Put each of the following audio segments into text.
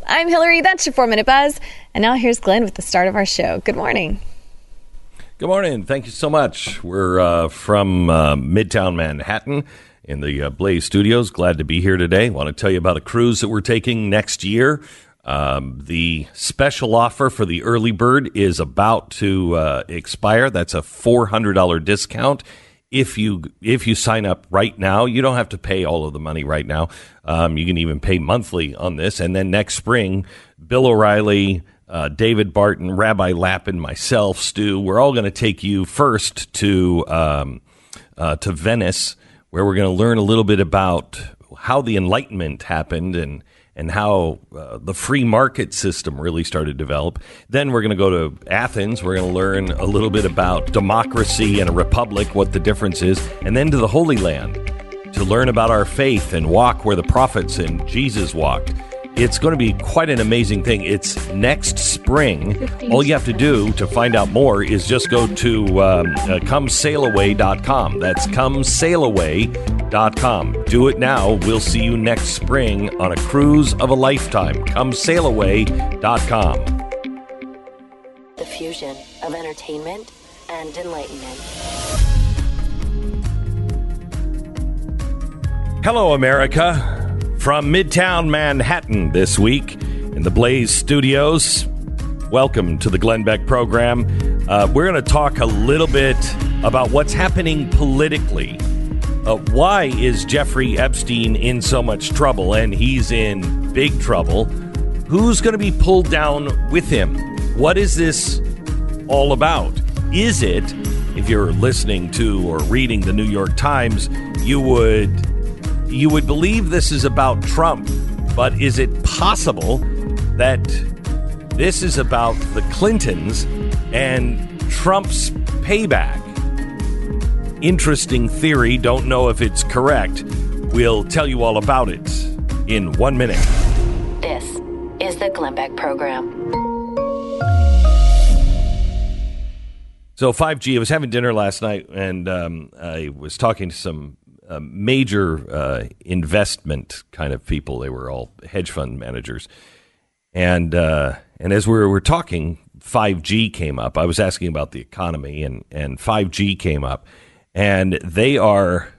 I'm Hillary. That's your 4-Minute Buzz. And now here's Glenn with the start of our show. Good morning. Good morning. Thank you so much. We're from Midtown Manhattan in the Blaze Studios. Glad to be here today. Want to tell you about a cruise that we're taking next year. The special offer for the early bird is about to expire. That's a $400 discount. If you sign up right now, you don't have to pay all of the money right now. You can even pay monthly on this. And then next spring, Bill O'Reilly, David Barton, Rabbi Lappin, myself, Stu, we're all going to take you first to Venice, where we're going to learn a little bit about how the Enlightenment happened and how the free market system really started to develop. Then we're going to go to Athens. We're going to learn a little bit about democracy and a republic, what the difference is, and then to the Holy Land to learn about our faith and walk where the prophets and Jesus walked. It's going to be quite an amazing thing. It's next spring. All you have to do to find out more is just go to comesailaway.com. That's comesailaway.com. Do it now. We'll see you next spring on a cruise of a lifetime. Comesailaway.com. The fusion of entertainment and enlightenment. Hello, America. From Midtown Manhattan this week in the Blaze Studios, welcome to the Glenn Beck program. We're going to talk a little bit about what's happening politically. Why is Jeffrey Epstein in so much trouble? And he's in big trouble. Who's going to be pulled down with him? What is this all about? Is it, if you're listening to or reading the New York Times, you would believe this is about Trump, but is it possible that this is about the Clintons and Trump's payback? Interesting theory. Don't know if it's correct. We'll tell you all about it in 1 minute. This is the Glenn Beck program. So 5G, I was having dinner last night, and I was talking to some major investment kind of people. They were all hedge fund managers. And as we were talking, 5G came up. I was asking about the economy, and 5G came up. And they are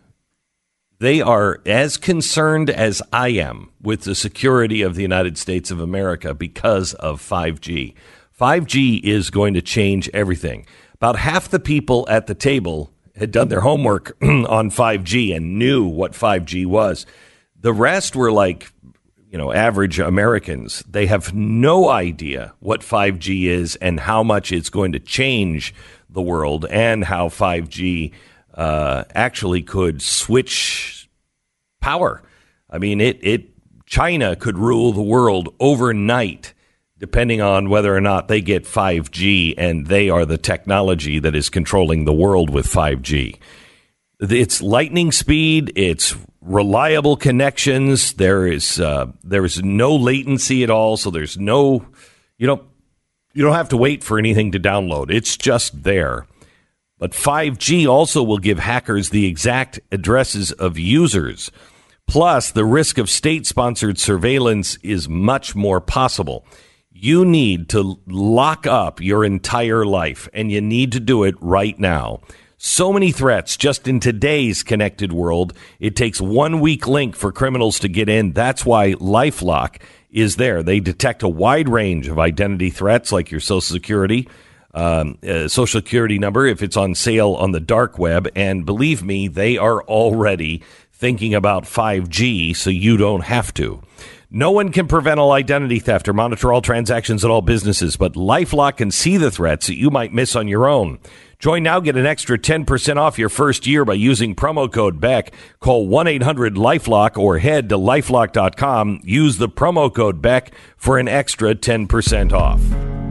as concerned as I am with the security of the United States of America because of 5G. 5G is going to change everything. About half the people at the table had done their homework on 5G and knew what 5G was. The rest were like, average Americans. They have no idea what 5G is and how much it's going to change the world and how 5G actually could switch power. I mean, China could rule the world overnight, depending on whether or not they get 5G, and they are the technology that is controlling the world with 5G. It's lightning speed. It's reliable connections. There is no latency at all, so there's no you don't have to wait for anything to download. It's just there. But 5G also will give hackers the exact addresses of users. Plus, the risk of state-sponsored surveillance is much more possible. You need to lock up your entire life, and you need to do it right now. So many threats just in today's connected world. It takes 1 weak link for criminals to get in. That's why LifeLock is there. They detect a wide range of identity threats like your Social Security number if it's on sale on the dark web. And believe me, they are already thinking about 5G, so you don't have to. No one can prevent all identity theft or monitor all transactions at all businesses, but LifeLock can see the threats that you might miss on your own. Join now, get an extra 10% off your first year by using promo code BECK. Call 1-800-LifeLock or head to lifelock.com. Use the promo code BECK for an extra 10% off.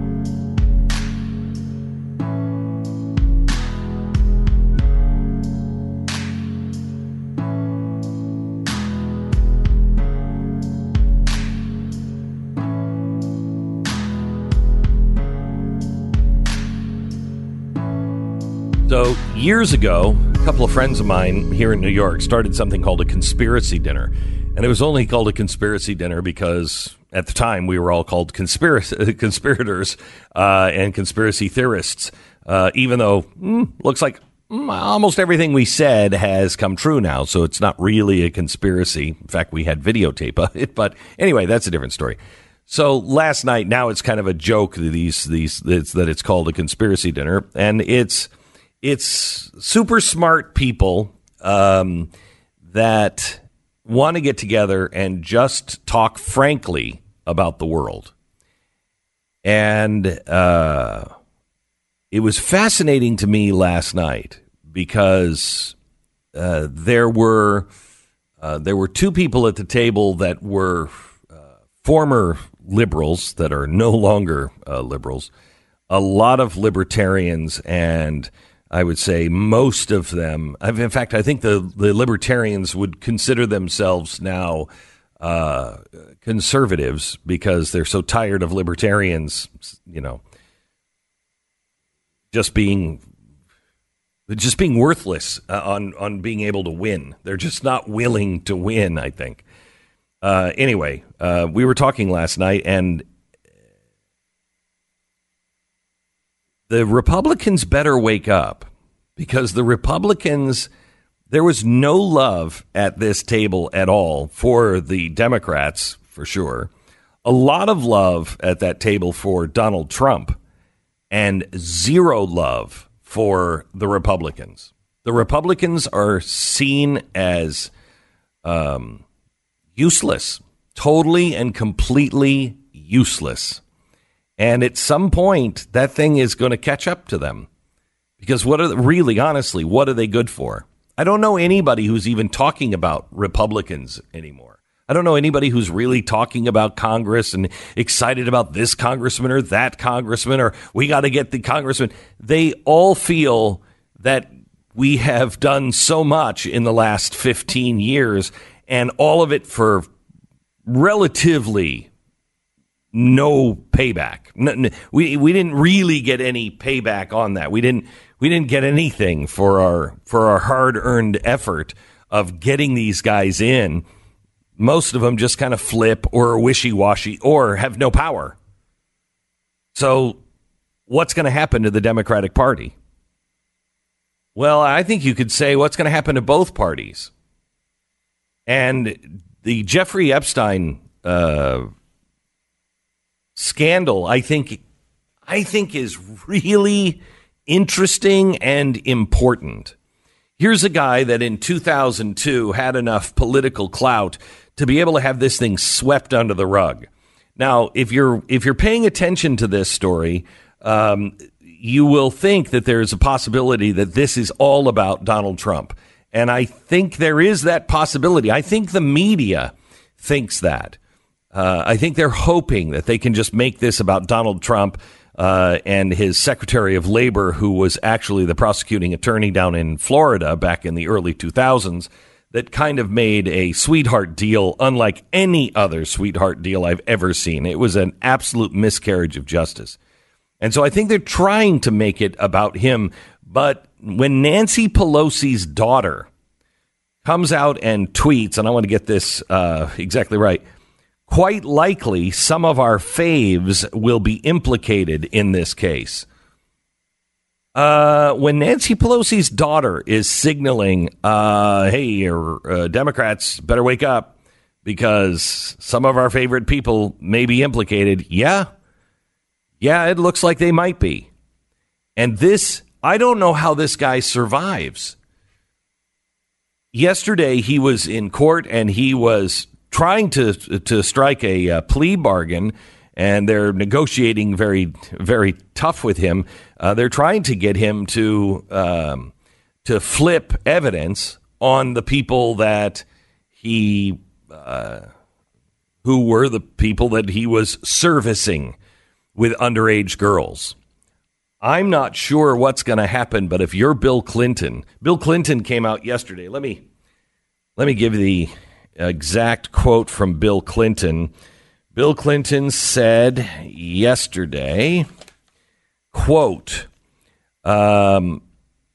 So years ago, a couple of friends of mine here in New York started something called a conspiracy dinner. And it was only called a conspiracy dinner because at the time we were all called conspirators and conspiracy theorists, even though looks like almost everything we said has come true now. So it's not really a conspiracy. In fact, we had videotape of it. But anyway, that's a different story. So last night, now it's kind of a joke that it's called a conspiracy dinner. And it's super smart people that want to get together and just talk frankly about the world. And it was fascinating to me last night because there were two people at the table that were former liberals that are no longer liberals, a lot of libertarians, and I would say most of them. In fact, I think the libertarians would consider themselves now conservatives because they're so tired of libertarians, just being worthless on being able to win. They're just not willing to win, I think. Anyway, we were talking last night, and the Republicans better wake up, because the Republicans, there was no love at this table at all for the Democrats, for sure. A lot of love at that table for Donald Trump, and zero love for the Republicans. The Republicans are seen as useless, totally and completely useless. And at some point, that thing is going to catch up to them. Because what are they good for? I don't know anybody who's even talking about Republicans anymore. I don't know anybody who's really talking about Congress and excited about this congressman or that congressman, or we got to get the congressman. They all feel that we have done so much in the last 15 years, and all of it for relatively no payback. We didn't really get any payback on that. We didn't get anything for our hard-earned effort of getting these guys in. Most of them just kind of flip or are wishy-washy or have no power. So what's going to happen to the Democratic Party? Well, I think you could say what's going to happen to both parties. And the Jeffrey Epstein scandal, I think is really interesting and important. Here's a guy that in 2002 had enough political clout to be able to have this thing swept under the rug. Now, if you're paying attention to this story, you will think that there's a possibility that this is all about Donald Trump. And I think there is that possibility. I think the media thinks that. I think they're hoping that they can just make this about Donald Trump and his Secretary of Labor, who was actually the prosecuting attorney down in Florida back in the early 2000s, that kind of made a sweetheart deal unlike any other sweetheart deal I've ever seen. It was an absolute miscarriage of justice. And so I think they're trying to make it about him. But when Nancy Pelosi's daughter comes out and tweets, and I want to get this exactly right, quite likely some of our faves will be implicated in this case. When Nancy Pelosi's daughter is signaling, hey, Democrats better wake up because some of our favorite people may be implicated. Yeah, it looks like they might be. And this, I don't know how this guy survives. Yesterday, he was in court and he was trying to strike a plea bargain, and they're negotiating very, very tough with him. They're trying to get him to flip evidence on the people that who were the people that he was servicing with underage girls. I'm not sure what's going to happen, but if you're Bill Clinton came out yesterday. Let me give the exact quote from Bill Clinton. Bill Clinton said yesterday, quote,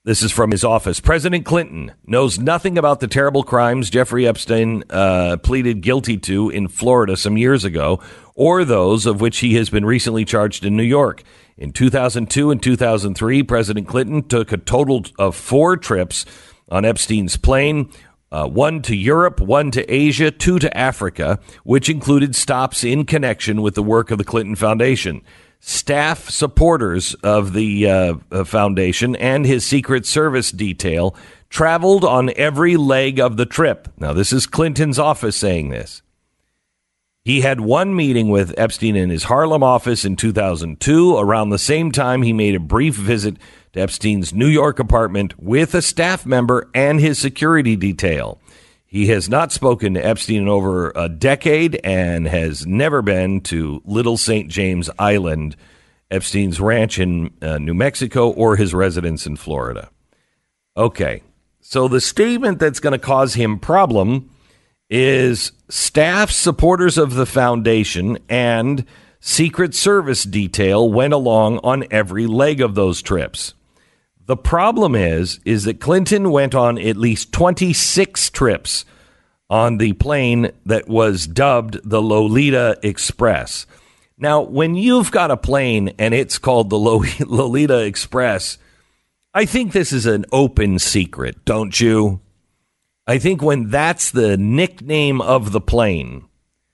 This is from his office. President Clinton knows nothing about the terrible crimes Jeffrey Epstein pleaded guilty to in Florida some years ago, or those of which he has been recently charged in New York. In 2002 and 2003, President Clinton took a total of 4 trips on Epstein's plane, 1 to Europe, 1 to Asia, 2 to Africa, which included stops in connection with the work of the Clinton Foundation. Staff supporters of the foundation and his Secret Service detail traveled on every leg of the trip. Now, this is Clinton's office saying this. He had one meeting with Epstein in his Harlem office in 2002. Around the same time, he made a brief visit to Epstein's New York apartment with a staff member and his security detail. He has not spoken to Epstein in over a decade and has never been to Little St. James Island, Epstein's ranch in New Mexico, or his residence in Florida. Okay, so the statement that's going to cause him problem is staff supporters of the foundation and Secret Service detail went along on every leg of those trips. The problem is that Clinton went on at least 26 trips on the plane that was dubbed the Lolita Express. Now, when you've got a plane and it's called the Lolita Express, I think this is an open secret, don't you? I think when that's the nickname of the plane,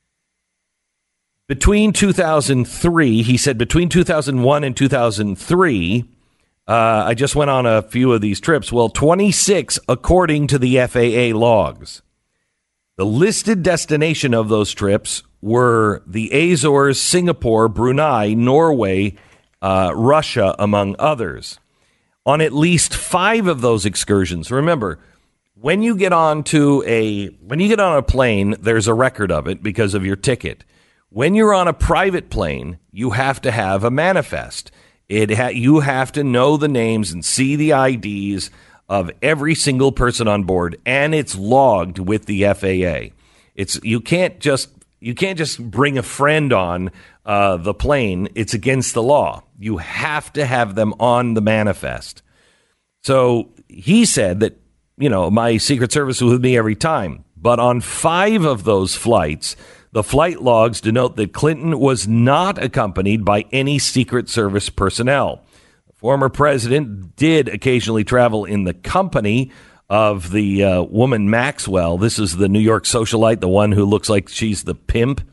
between 2003, he said between 2001 and 2003, I just went on a few of these trips. Well, 26 according to the FAA logs. The listed destination of those trips were the Azores, Singapore, Brunei, Norway, Russia, among others. On at least 5 of those excursions, remember, when you get on a plane, there's a record of it because of your ticket. When you're on a private plane, you have to have a manifest. You have to know the names and see the IDs of every single person on board, and it's logged with the FAA. You can't just bring a friend on the plane. It's against the law. You have to have them on the manifest. So he said that, my Secret Service was with me every time. But on 5 of those flights, the flight logs denote that Clinton was not accompanied by any Secret Service personnel. The former president did occasionally travel in the company of the woman Maxwell. This is the New York socialite, the one who looks like she's the pimp.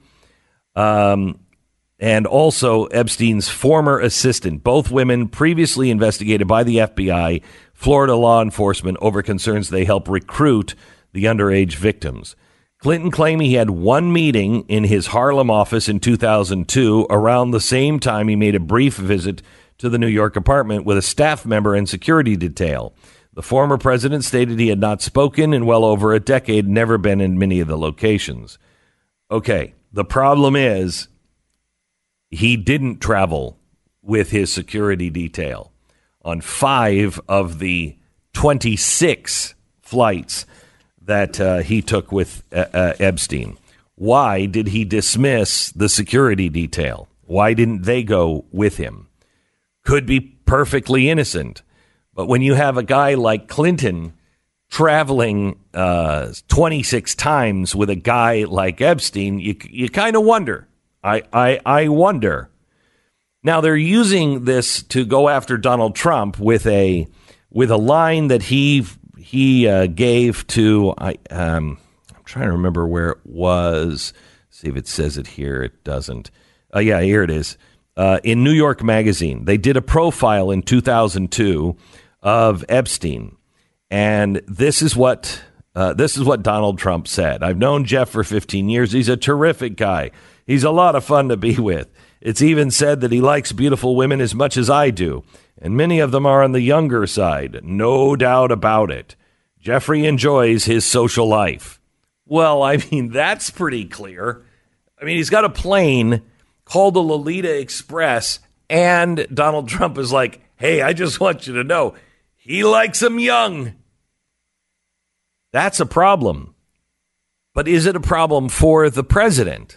And also Epstein's former assistant, both women previously investigated by the FBI, Florida law enforcement, over concerns they help recruit the underage victims. Clinton claimed he had one meeting in his Harlem office in 2002. Around the same time, he made a brief visit to the New York apartment with a staff member and security detail. The former president stated he had not spoken in well over a decade, never been in many of the locations. Okay, the problem is he didn't travel with his security detail on 5 of the 26 flights that he took with Epstein. Why did he dismiss the security detail? Why didn't they go with him? Could be perfectly innocent. But when you have a guy like Clinton traveling 26 times with a guy like Epstein, you kind of wonder. I wonder. Now, they're using this to go after Donald Trump with a line that he gave to, I'm trying to remember where it was. See if it says it here. It doesn't. Yeah, here it is. In New York Magazine, they did a profile in 2002 of Epstein. And this is what Donald Trump said. I've known Jeff for 15 years. He's a terrific guy. He's a lot of fun to be with. It's even said that he likes beautiful women as much as I do, and many of them are on the younger side. No doubt about it. Jeffrey enjoys his social life. Well, I mean, that's pretty clear. I mean, he's got a plane called the Lolita Express, and Donald Trump is like, hey, I just want you to know, he likes them young. That's a problem. But is it a problem for the president?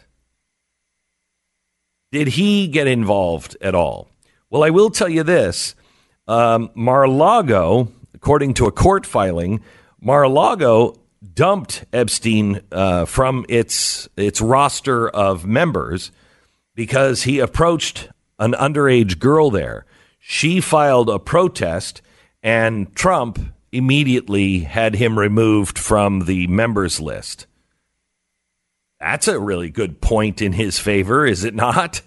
Did he get involved at all? Well, I will tell you this. Mar-a-Lago According to a court filing, Mar-a-Lago dumped Epstein from its roster of members because he approached an underage girl there. She filed a protest, and Trump immediately had him removed from the members list. That's a really good point in his favor, is it not?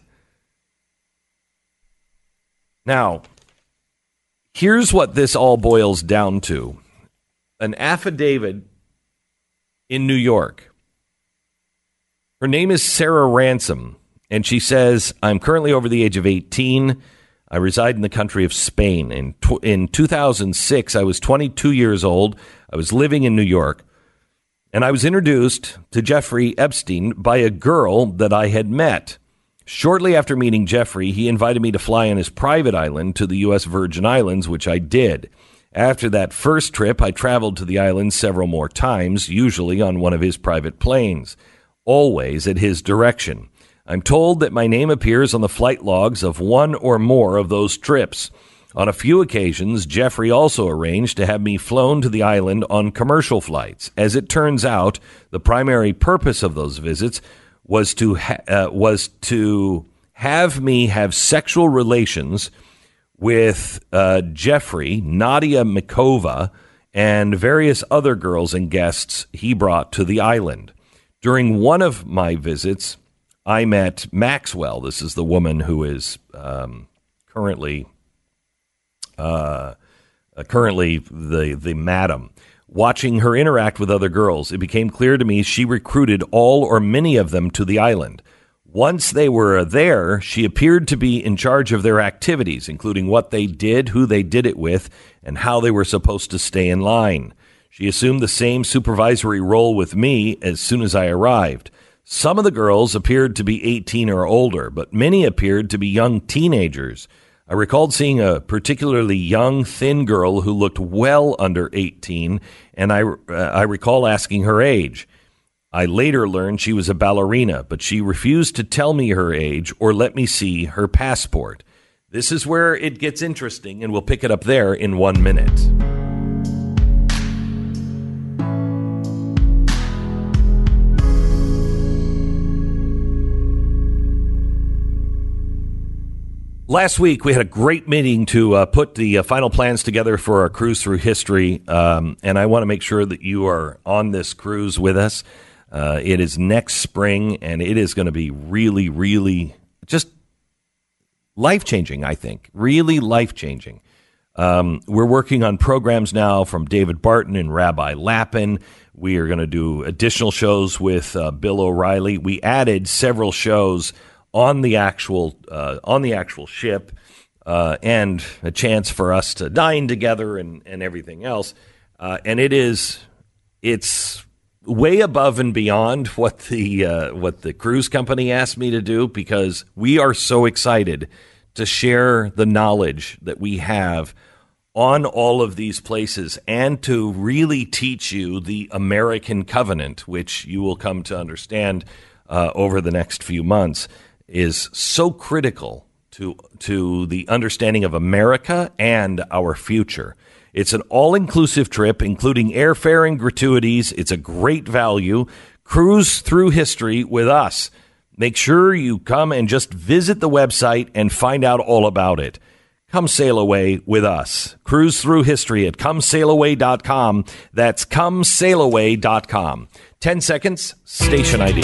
Now, here's what this all boils down to. An affidavit in New York. Her name is Sarah Ransom, and she says, I'm currently over the age of 18. I reside in the country of Spain. In 2006, I was 22 years old. I was living in New York, and I was introduced to Jeffrey Epstein by a girl that I had met. Shortly after meeting Jeffrey, he invited me to fly on his private island to the U.S. Virgin Islands, which I did. After that first trip, I traveled to the island several more times, usually on one of his private planes, always at his direction. I'm told that my name appears on the flight logs of one or more of those trips. On a few occasions, Jeffrey also arranged to have me flown to the island on commercial flights. As it turns out, the primary purpose of those visits was to have me have sexual relations with Jeffrey, Nadia Mikova, and various other girls and guests he brought to the island. During one of my visits, I met Maxwell. This is the woman who is currently the madam. Watching her interact with other girls, it became clear to me she recruited all or many of them to the island. Once they were there, she appeared to be in charge of their activities, including what they did, who they did it with, and how they were supposed to stay in line. She assumed the same supervisory role with me as soon as I arrived. Some of the girls appeared to be 18 or older, but many appeared to be young teenagers. I recalled seeing a particularly young, thin girl who looked well under 18, and I recall asking her age. I later learned she was a ballerina, but she refused to tell me her age or let me see her passport. This is where it gets interesting, and we'll pick it up there in 1 minute. Last week, we had a great meeting to put the final plans together for our cruise through history, and I want to make sure that you are on this cruise with us. It is next spring, and it is going to be really, really just life-changing, I think. Really life-changing. We're working on programs now from David Barton and Rabbi Lapin. We are going to do additional shows with Bill O'Reilly. We added several shows on the actual ship, and a chance for us to dine together and everything else. And it's way above and beyond what the cruise company asked me to do, because we are so excited to share the knowledge that we have on all of these places and to really teach you the American covenant, which you will come to understand over the next few months, is so critical to the understanding of America and our future. It's an all-inclusive trip, including airfare and gratuities. It's a great value. Cruise through history with us. Make sure you come and just visit the website and find out all about it. Come sail away with us. Cruise through history at comesailaway.com. That's comesailaway.com. 10 seconds, station ID.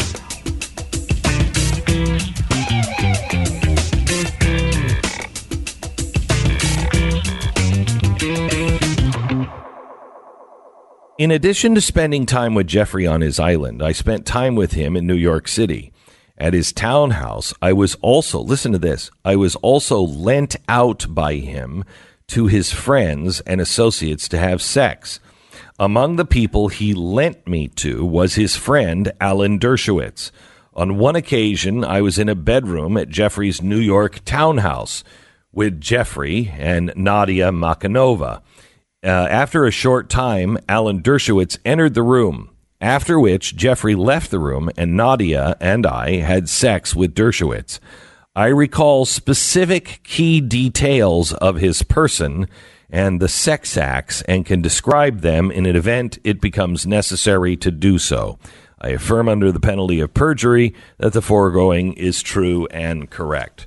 In addition to spending time with Jeffrey on his island, I spent time with him in New York City. At his townhouse, I was also, listen to this, I was also lent out by him to his friends and associates to have sex. Among the people he lent me to was his friend, Alan Dershowitz. On one occasion, I was in a bedroom at Jeffrey's New York townhouse with Jeffrey and Nadia Makanova. After a short time, Alan Dershowitz entered the room, after which Jeffrey left the room and Nadia and I had sex with Dershowitz. I recall specific key details of his person and the sex acts and can describe them in an event it becomes necessary to do so. I affirm under the penalty of perjury that the foregoing is true and correct.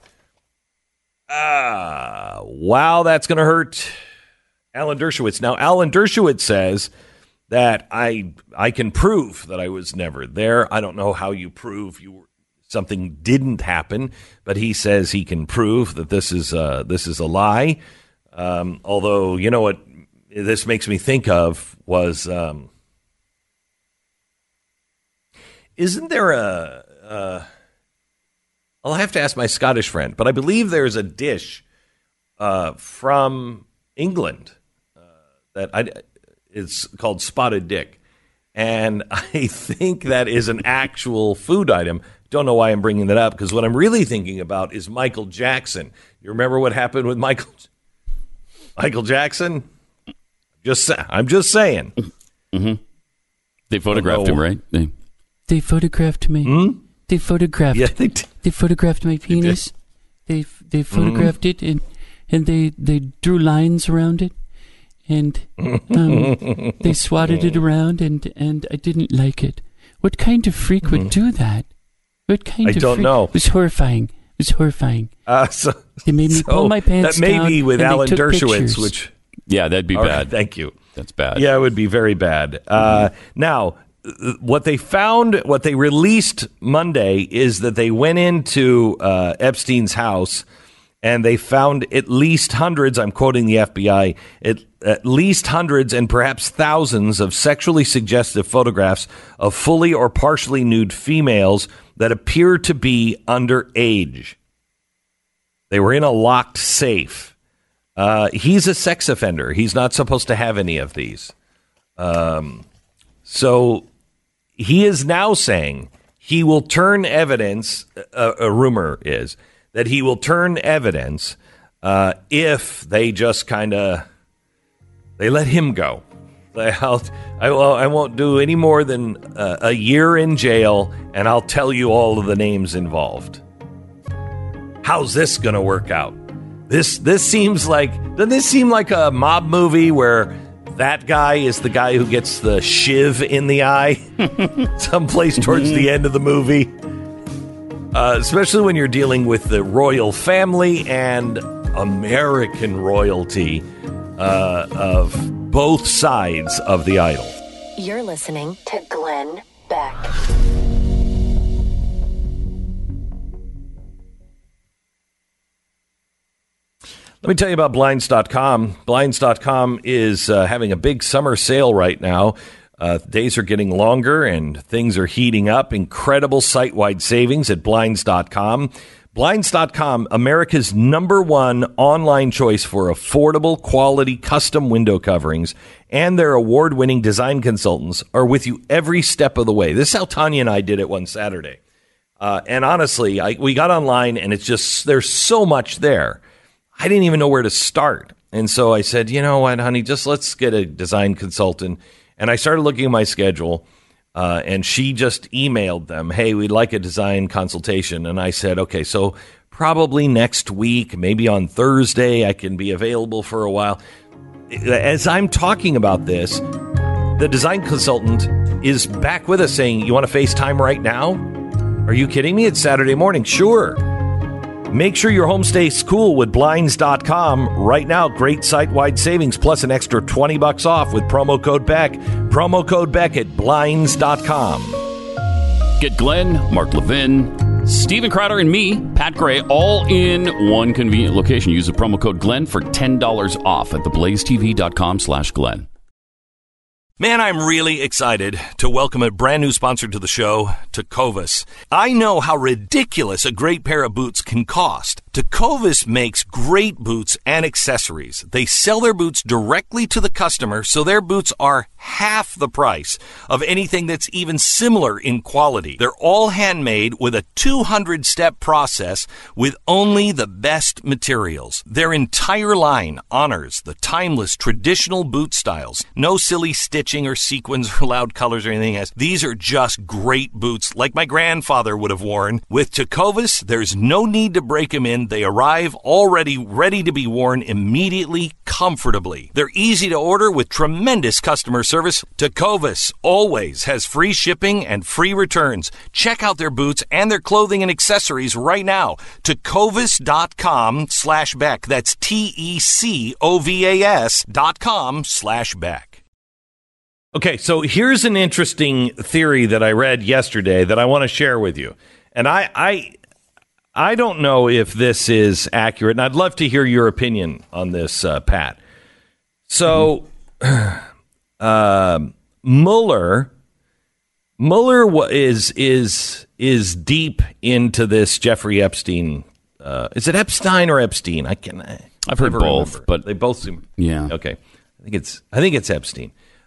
Wow, that's going to hurt Alan Dershowitz. Now, Alan Dershowitz says that I can prove that I was never there. I don't know how you prove something didn't happen, but he says he can prove that this is a lie. Although, you know what this makes me think of was, isn't there I'll have to ask my Scottish friend, but I believe there's a dish from England it's called spotted dick. And I think that is an actual food item. Don't know why I'm bringing that up, because what I'm really thinking about is Michael Jackson. You remember what happened with Michael Jackson? I'm just saying. Mm-hmm. They photographed him, right? They photographed me. Hmm? They photographed. Yeah, they photographed my penis. They photographed it and they drew lines around it. And they swatted it around, and I didn't like it. What kind of freak would do that? What kind of freak? I don't know. It was horrifying. So they made me pull my pants down. That may be with Alan Dershowitz, which... Yeah, that'd be bad. Right, thank you. That's bad. Yeah, it would be very bad. Now, what they released Monday is that they went into Epstein's house and they found at least hundreds, I'm quoting the FBI, at least hundreds and perhaps thousands of sexually suggestive photographs of fully or partially nude females that appear to be underage. They were in a locked safe. He's a sex offender. He's not supposed to have any of these. So he is now saying he will turn evidence, a rumor is, that he will turn evidence if they just they let him go. I won't do any more than a year in jail, and I'll tell you all of the names involved. How's this going to work out? Doesn't this seem like a mob movie where that guy is the guy who gets the shiv in the eye someplace towards the end of the movie? Especially when you're dealing with the royal family and American royalty of both sides of the aisle. You're listening to Glenn Beck. Let me tell you about Blinds.com. Blinds.com is having a big summer sale right now. Days are getting longer and things are heating up. Incredible site-wide savings at Blinds.com. Blinds.com, America's #1 online choice for affordable, quality, custom window coverings, and their award-winning design consultants are with you every step of the way. This is how Tanya and I did it one Saturday. And honestly, we got online and it's just, there's so much there. I didn't even know where to start. And so I said, you know what, honey, just let's get a design consultant. And I started looking at my schedule, and she just emailed them, hey, we'd like a design consultation. And I said, okay, so probably next week, maybe on Thursday, I can be available for a while. As I'm talking about this, the design consultant is back with us saying, you want to FaceTime right now? Are you kidding me? It's Saturday morning. Sure. Make sure your home stays cool with Blinds.com. Right now, great site-wide savings plus an extra $20 off with promo code Beck. Promo code Beck at Blinds.com. Get Glenn, Mark Levin, Stephen Crowder, and me, Pat Gray, all in one convenient location. Use the promo code Glenn for $10 off at theblazetv.com/Glenn. Man, I'm really excited to welcome a brand new sponsor to the show, Tecovas. I know how ridiculous a great pair of boots can cost. Tecovas makes great boots and accessories. They sell their boots directly to the customer, so their boots are half the price of anything that's even similar in quality. They're all handmade with a 200-step process with only the best materials. Their entire line honors the timeless traditional boot styles. No silly stitching or sequins or loud colors or anything else. These are just great boots like my grandfather would have worn. With Tecovas, there's no need to break them in. They arrive already ready to be worn immediately, comfortably. They're easy to order with tremendous customer service. Tecovas always has free shipping and free returns. Check out their boots and their clothing and accessories right now. Tecovas.com/Beck. That's TECOVAS.com/Beck. Okay, so here's an interesting theory that I read yesterday that I want to share with you. And I don't know if this is accurate, and I'd love to hear your opinion on this, Pat. So, Mueller is deep into this Jeffrey Epstein. Is it Epstein or Epstein? I've heard both, remember. but they both seem okay. I think it's Epstein.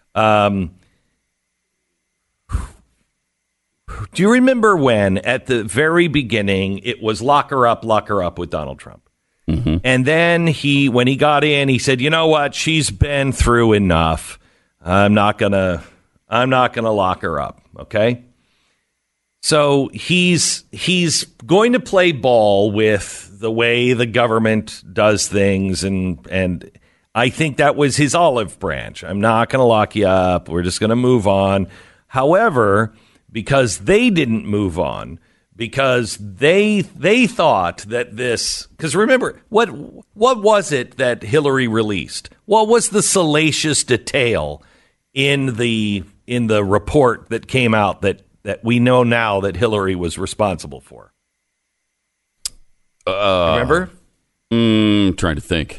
Do you remember when, at the very beginning, it was lock her up with Donald Trump? Mm-hmm. And then when he got in, he said, "You know what? She's been through enough. I'm not gonna lock her up." Okay. So he's going to play ball with the way the government does things, and I think that was his olive branch. I'm not going to lock you up. We're just going to move on. However, because they didn't move on, because they thought that this, because remember, what was it that Hillary released? What was the salacious detail in the report that came out that we know now that Hillary was responsible for? Remember? Trying to think.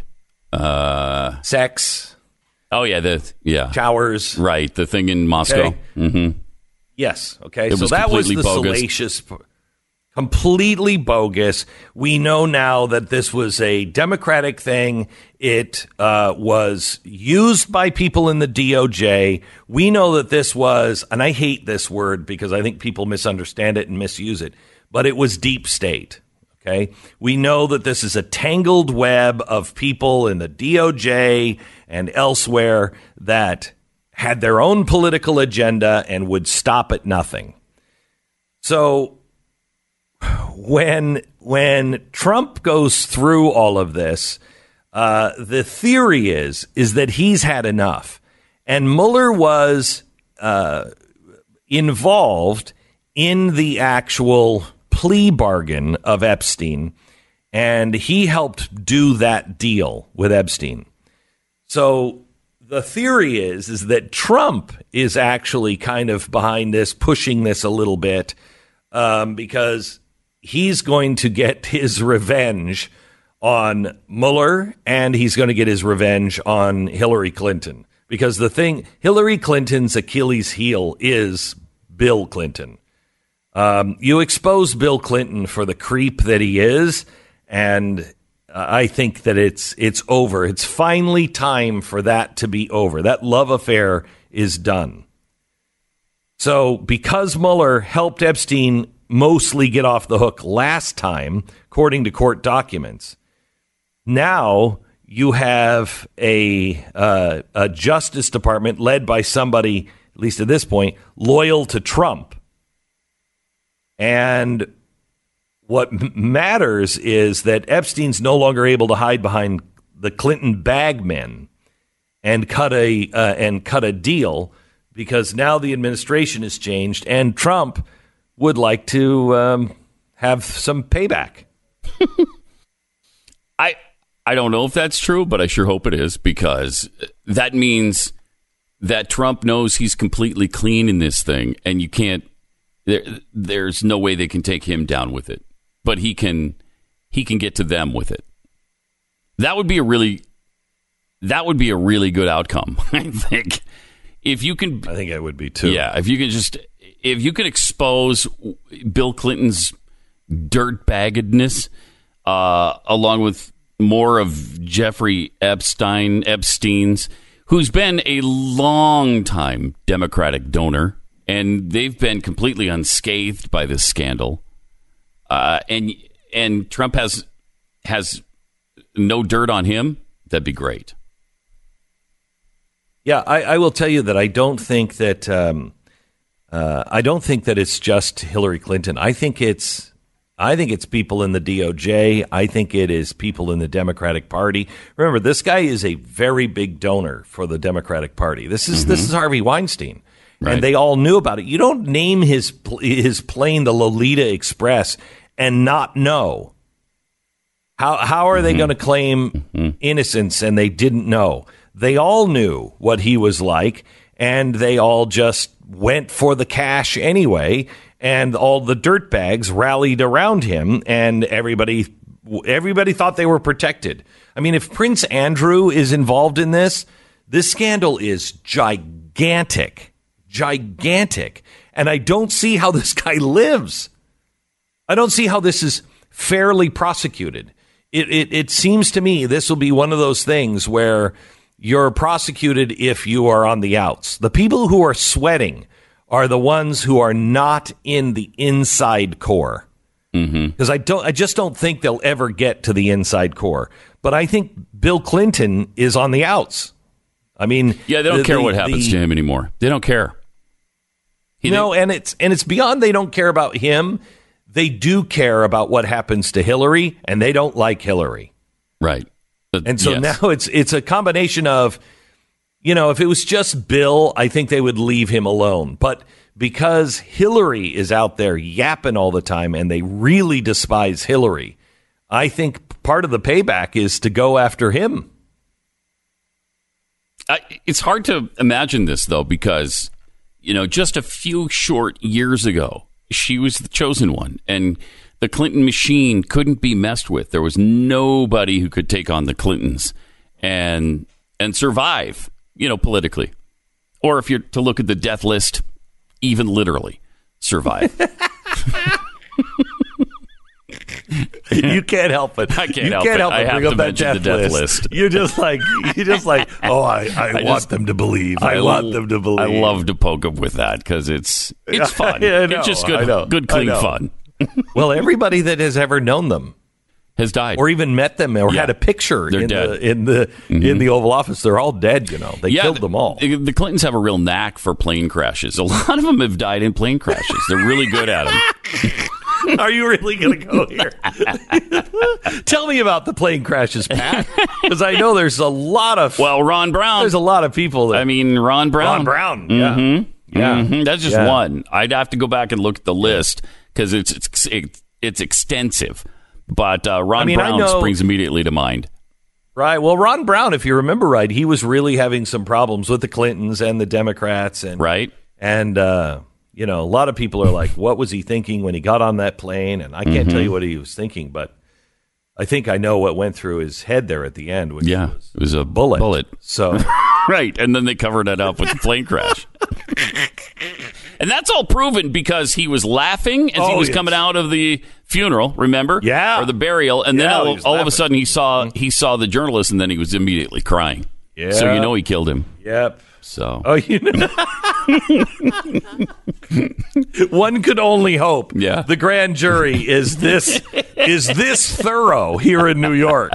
Sex. Oh yeah, showers. Right, the thing in Moscow. Okay. Mm-hmm. Yes. Okay. It so was that was the bogus. salacious, completely bogus. We know now that this was a Democratic thing. It was used by people in the DOJ. We know that this was, and I hate this word because I think people misunderstand it and misuse it, but it was deep state. Okay. We know that this is a tangled web of people in the DOJ and elsewhere that had their own political agenda and would stop at nothing. So when Trump goes through all of this, the theory is that he's had enough. And Mueller was involved in the actual plea bargain of Epstein, and he helped do that deal with Epstein. So the theory is that Trump is actually kind of behind this, pushing this a little bit, because he's going to get his revenge on Mueller, and he's going to get his revenge on Hillary Clinton. Because the thing, Hillary Clinton's Achilles heel is Bill Clinton. You expose Bill Clinton for the creep that he is, and I think that it's over. It's finally time for that to be over. That love affair is done. So because Mueller helped Epstein mostly get off the hook last time, according to court documents, now you have a Justice Department led by somebody, at least at this point, loyal to Trump. And what matters is that Epstein's no longer able to hide behind the Clinton bagmen and cut a deal, because now the administration has changed and Trump would like to have some payback. I don't know if that's true, but I sure hope it is, because that means that Trump knows he's completely clean in this thing, and you can't. There's no way they can take him down with it. But he can get to them with it. That would be a really good outcome, I think. If you can, I think it would be too. Yeah, if you can expose Bill Clinton's dirtbaggedness, along with more of Jeffrey Epstein's, who's been a long-time Democratic donor, and they've been completely unscathed by this scandal. And Trump has no dirt on him. That'd be great. Yeah, I will tell you that I don't think that it's just Hillary Clinton. I think it's I think it's people in the DOJ. I think it is people in the Democratic Party. Remember, this guy is a very big donor for the Democratic Party. This is Harvey Weinstein, Right. and they all knew about it. You don't name his plane the Lolita Express and not know. How are they going to claim innocence and they didn't know? They all knew what he was like, and they all just went for the cash anyway. And all the dirtbags rallied around him, and everybody thought they were protected. I mean, if Prince Andrew is involved in this scandal is gigantic. And I don't see how this guy lives. I don't see how this is fairly prosecuted. It seems to me this will be one of those things where you're prosecuted if you are on the outs. The people who are sweating are the ones who are not in the inside core. Because I just don't think they'll ever get to the inside core. But I think Bill Clinton is on the outs. I mean, yeah, they don't care what happens to him anymore. They don't care. And it's beyond they don't care about him. They do care about what happens to Hillary, and they don't like Hillary. Right. And so now it's a combination of, if it was just Bill, I think they would leave him alone. But because Hillary is out there yapping all the time and they really despise Hillary, I think part of the payback is to go after him. It's hard to imagine this, though, because, just a few short years ago, she was the chosen one. And the Clinton machine couldn't be messed with. There was nobody who could take on the Clintons and survive, politically. Or if you're to look at the death list, even literally survive. You can't help it. I can't help it. I have to mention the death list. You're just like, oh, I want them to believe. I want them to believe. I love to poke them with that because it's fun. It's just good, clean fun. Well, everybody that has ever known them has died, or even met them, or had a picture in the Oval Office. They're all dead. They killed them all. The Clintons have a real knack for plane crashes. A lot of them have died in plane crashes. They're really good at them. Are you really going to go here? Tell me about the plane crashes, Pat, because I know there's a lot of Ron Brown. There's a lot of people. Ron Brown. Yeah. Mm-hmm. Yeah. Mm-hmm. That's just one. I'd have to go back and look at the list because it's extensive. But Ron Brown springs immediately to mind. Right. Well, Ron Brown, if you remember right, he was really having some problems with the Clintons and the Democrats, and right. And a lot of people are like, "What was he thinking when he got on that plane?" And I can't tell you what he was thinking, but I think I know what went through his head there at the end. Which it was a bullet. So right, and then they covered it up with the plane crash. And that's all proven because he was laughing as he was coming out of the funeral, remember? Yeah. Or the burial. And then all of a sudden he saw the journalist, and then he was immediately crying. Yeah. So he killed him. Yep. So. One could only hope. Yeah. The grand jury is this thorough here in New York.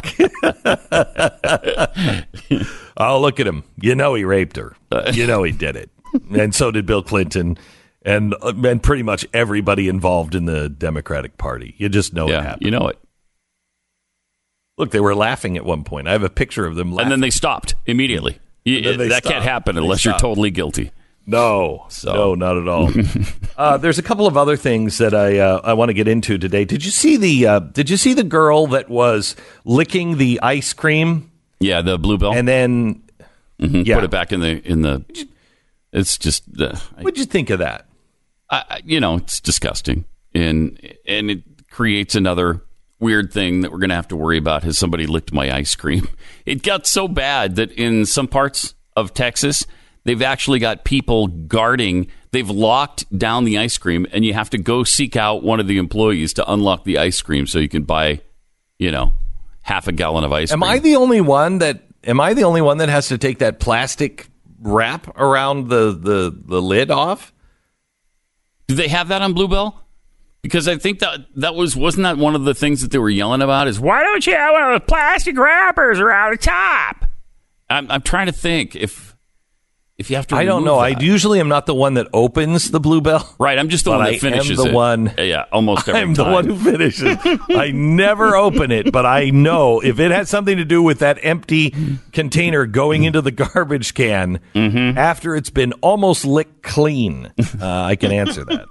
Oh, look at him. He raped her. He did it. And so did Bill Clinton, and pretty much everybody involved in the Democratic Party. You just know it happened. You know it. Look, they were laughing at one point. I have a picture of them laughing. And then they stopped immediately. That can't happen unless you're totally guilty. No, not at all. There's a couple of other things that I want to get into today. Did you see the girl that was licking the ice cream? Yeah, the Bluebell, and then put it back in the. It's just. What'd you think of that? It's disgusting, and it creates another weird thing that we're going to have to worry about. Has somebody licked my ice cream? It got so bad that in some parts of Texas, they've actually got people guarding. They've locked down the ice cream, and you have to go seek out one of the employees to unlock the ice cream so you can buy, half a gallon of ice cream. Am I the only one that has to take that plastic wrap around the lid off? Do they have that on Bluebell? Because I think wasn't that one of the things that they were yelling about is, why don't you have one of those plastic wrappers around the top? I'm trying to think if If you have to, I don't know. remove that. I usually am not the one that opens the Bluebell. Right, I'm just the one But that I finishes am the it. one. Yeah, almost every I'm time. the one who finishes. I never open it, but I know if it has something to do with that empty container going into the garbage can after it's been almost licked clean, I can answer that.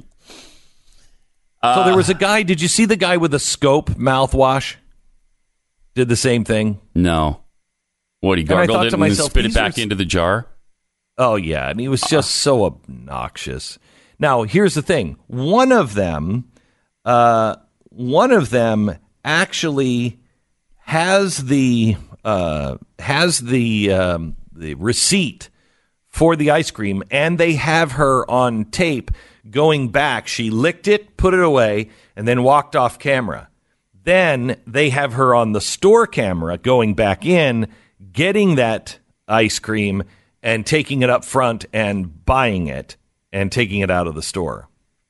So there was a guy. Did you see the guy with the Scope mouthwash? Did the same thing? No. What, he And I gargled thought it to and myself, spit it these back are- into the jar? Oh, yeah, and he was just so obnoxious. Now, here's the thing. One of them actually has the receipt for the ice cream, and they have her on tape going back. She licked it, put it away, and then walked off camera. Then they have her on the store camera going back in, getting that ice cream and taking it up front and buying it and taking it out of the store.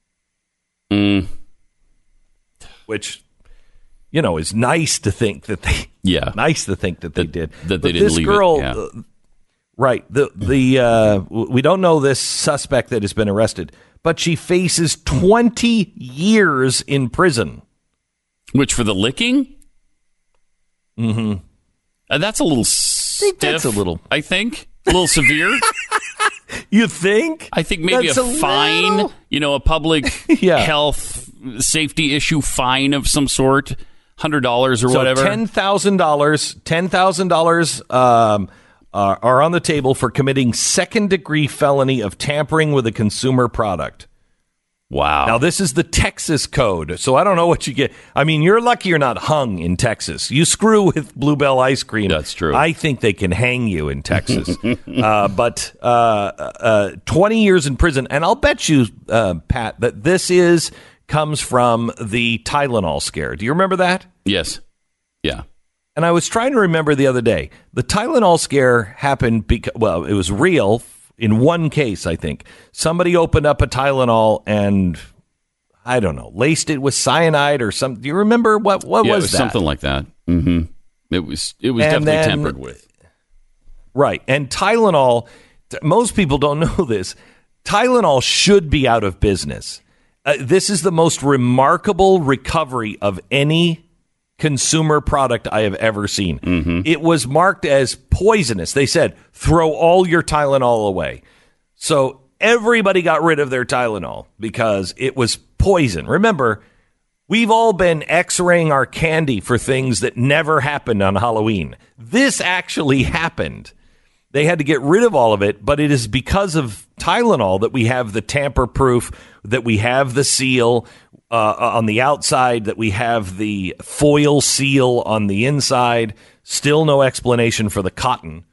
Which, is nice to think that they did. That they But didn't this leave girl, it. Yeah. right. We don't know this suspect that has been arrested, but she faces 20 years in prison. Which, for the licking? Mm-hmm. That's a little stiff. that's a little- I think. A little severe. You think? I think maybe That's a fine, little- a public Yeah. health safety issue fine of some sort, $100 or So whatever. $10,000 are on the table for committing second-degree felony of tampering with a consumer product. Wow. Now, this is the Texas code, so I don't know what you get. I mean, you're lucky you're not hung in Texas. You screw with Bluebell ice cream. That's true. I think they can hang you in Texas. But 20 years in prison. And I'll bet you, Pat, that this comes from the Tylenol scare. Do you remember that? Yes. Yeah. And I was trying to remember the other day. The Tylenol scare happened because, well, it was real in one case, I think. Somebody opened up a Tylenol and, I don't know, laced it with cyanide or something. Do you remember what Yeah, was it was that? something like that. Mm-hmm. It was definitely then- tampered with. Right. And Tylenol, most people don't know this. Tylenol should be out of business. This is the most remarkable recovery of any consumer product I have ever seen. It was marked as poisonous. They said, throw all your Tylenol away. So everybody got rid of their Tylenol because it was poison. Remember, we've all been x-raying our candy for things that never happened on Halloween. This actually happened. They had to get rid of all of it, but it is because of Tylenol that we have the tamper-proof, that we have the seal on the outside, that we have the foil seal on the inside. Still no explanation for the cotton,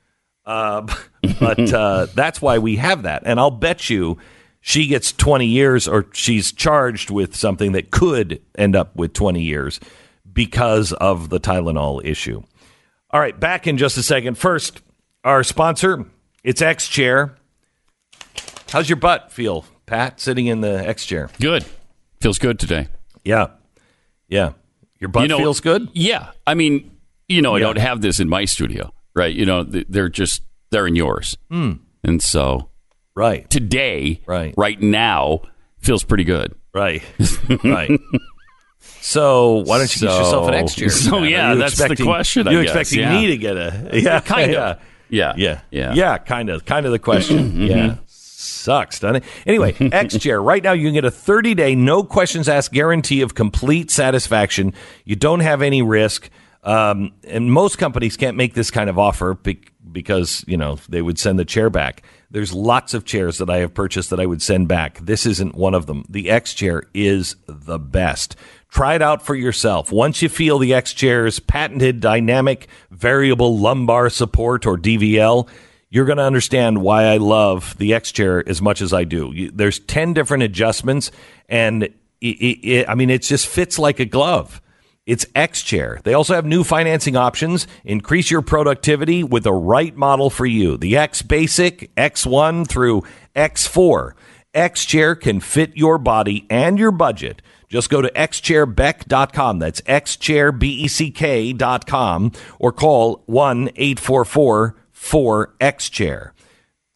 but that's why we have that. And I'll bet you she gets 20 years, or she's charged with something that could end up with 20 years because of the Tylenol issue. All right, back in just a second. First, our sponsor, it's X-Chair. How's your butt feel, Pat, sitting in the X-Chair? Good. Feels good today. Yeah. Your butt feels good? Yeah. I mean, I don't have this in my studio, right? They're in yours. And so Right. today, Right. right now, feels pretty good. Right. So why don't you get yourself an X-Chair? So, Pat? yeah, Are you that's the expecting- question, I You guess. expecting Yeah. me to get a... Yeah, Kind of. Yeah. Yeah. Yeah, kind of the question. Yeah. Sucks, doesn't it? Anyway, X-Chair. Right now, you can get a 30-day, no questions asked guarantee of complete satisfaction. You don't have any risk. And most companies can't make this kind of offer because, they would send the chair back. There's lots of chairs that I have purchased that I would send back. This isn't one of them. The X-Chair is the best. Try it out for yourself. Once you feel the X-Chair's patented dynamic variable lumbar support, or DVL, you're going to understand why I love the X-Chair as much as I do. There's 10 different adjustments, and it just fits like a glove. It's X-Chair. They also have new financing options. Increase your productivity with the right model for you. The X Basic, X1 through X4. X-Chair can fit your body and your budget. Just go to xchairbeck.com. That's xchairbeck.com, or call 1-844-4XChair.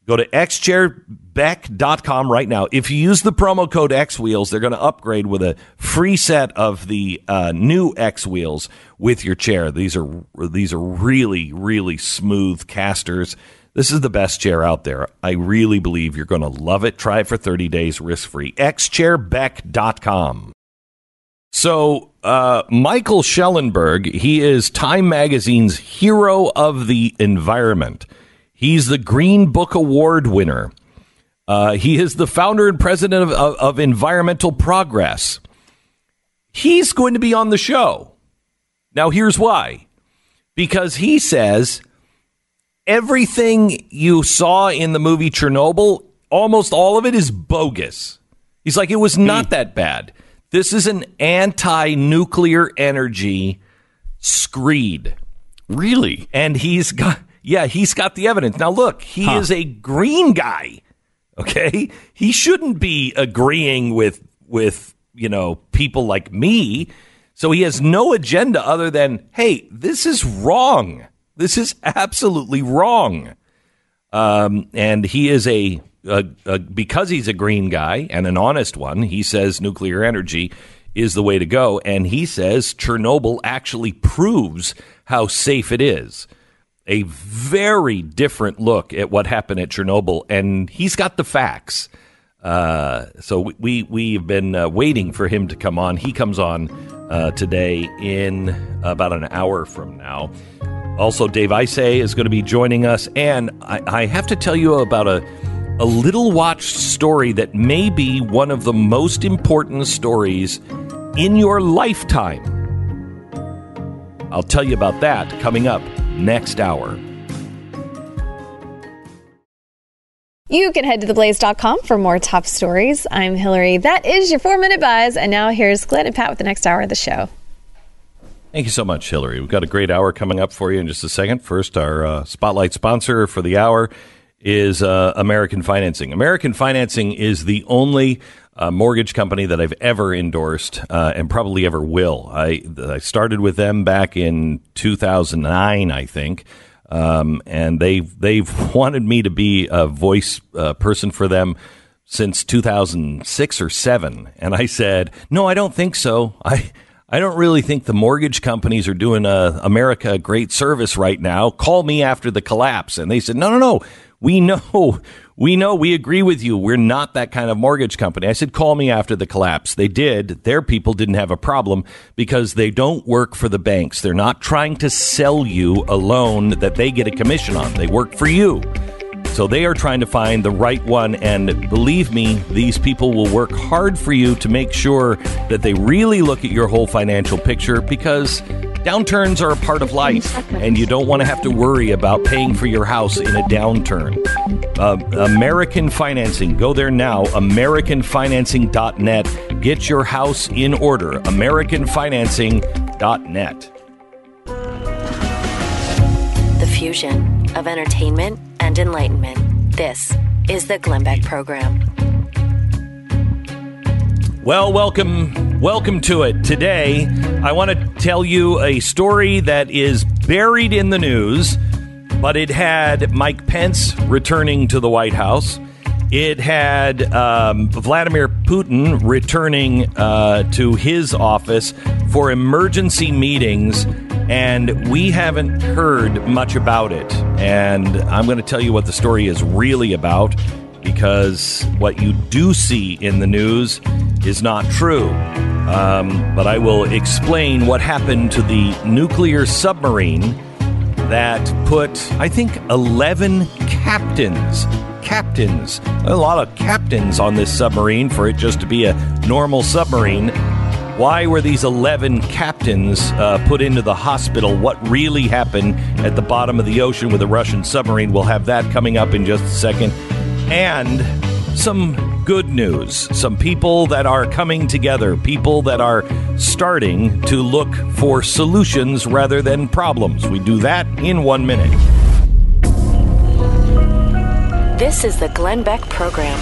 Go to xchairbeck.com right now. If you use the promo code XWheels, they're going to upgrade with a free set of the new X Wheels with your chair. These are really, really smooth casters. This is the best chair out there. I really believe you're going to love it. Try it for 30 days risk-free. xchairbeck.com. So Michael Schellenberg, he is Time Magazine's Hero of the Environment. He's the Green Book Award winner. He is the founder and president of Environmental Progress. He's going to be on the show. Now, here's why. Because he says everything you saw in the movie Chernobyl, almost all of it is bogus. He's like, it was not that bad. This is an anti-nuclear energy screed. Really? And he's got the evidence. Now, look, he is a green guy, okay? He shouldn't be agreeing with people like me. So he has no agenda other than, hey, this is wrong. This is absolutely wrong. And he is because he's a green guy and an honest one, he says nuclear energy is the way to go. And he says Chernobyl actually proves how safe it is. A very different look at what happened at Chernobyl, and he's got the facts. So we've been waiting for him to come on. He comes on today in about an hour from now. Also, Dave Isay is going to be joining us, and I have to tell you about a little watched story that may be one of the most important stories in your lifetime. I'll tell you about that coming up next hour. You can head to theblaze.com for more top stories. I'm Hillary. That is your 4-minute buzz. And now here's Glenn and Pat with the next hour of the show. Thank you so much, Hillary. We've got a great hour coming up for you in just a second. First, our spotlight sponsor for the hour is American Financing. American Financing is the only mortgage company that I've ever endorsed and probably ever will. I started with them back in 2009, I think, and they've wanted me to be a voice person for them since 2006 or 7. And I said, no, I don't think so. I don't really think the mortgage companies are doing America a great service right now. Call me after the collapse. And they said, no. We know, we agree with you. We're not that kind of mortgage company. I said, call me after the collapse. They did. Their people didn't have a problem because they don't work for the banks. They're not trying to sell you a loan that they get a commission on. They work for you. So they are trying to find the right one. And believe me, these people will work hard for you to make sure that they really look at your whole financial picture, because downturns are a part of life, and you don't want to have to worry about paying for your house in a downturn. American Financing. Go there now, AmericanFinancing.net. Get your house in order, AmericanFinancing.net. The fusion of entertainment and enlightenment. This is the Glenn Beck Program. Well, welcome to it. Today, I want to tell you a story that is buried in the news, but it had Mike Pence returning to the White House. It had Vladimir Putin returning to his office for emergency meetings, and we haven't heard much about it. And I'm going to tell you what the story is really about, because what you do see in the news is not true. But I will explain what happened to the nuclear submarine that put, I think, 11 captains, a lot of captains on this submarine for it just to be a normal submarine. Why were these 11 captains put into the hospital? What really happened at the bottom of the ocean with a Russian submarine? We'll have that coming up in just a second. And some good news. Some people that are coming together. People that are starting to look for solutions rather than problems. We do that in 1 minute. This is the Glenn Beck Program.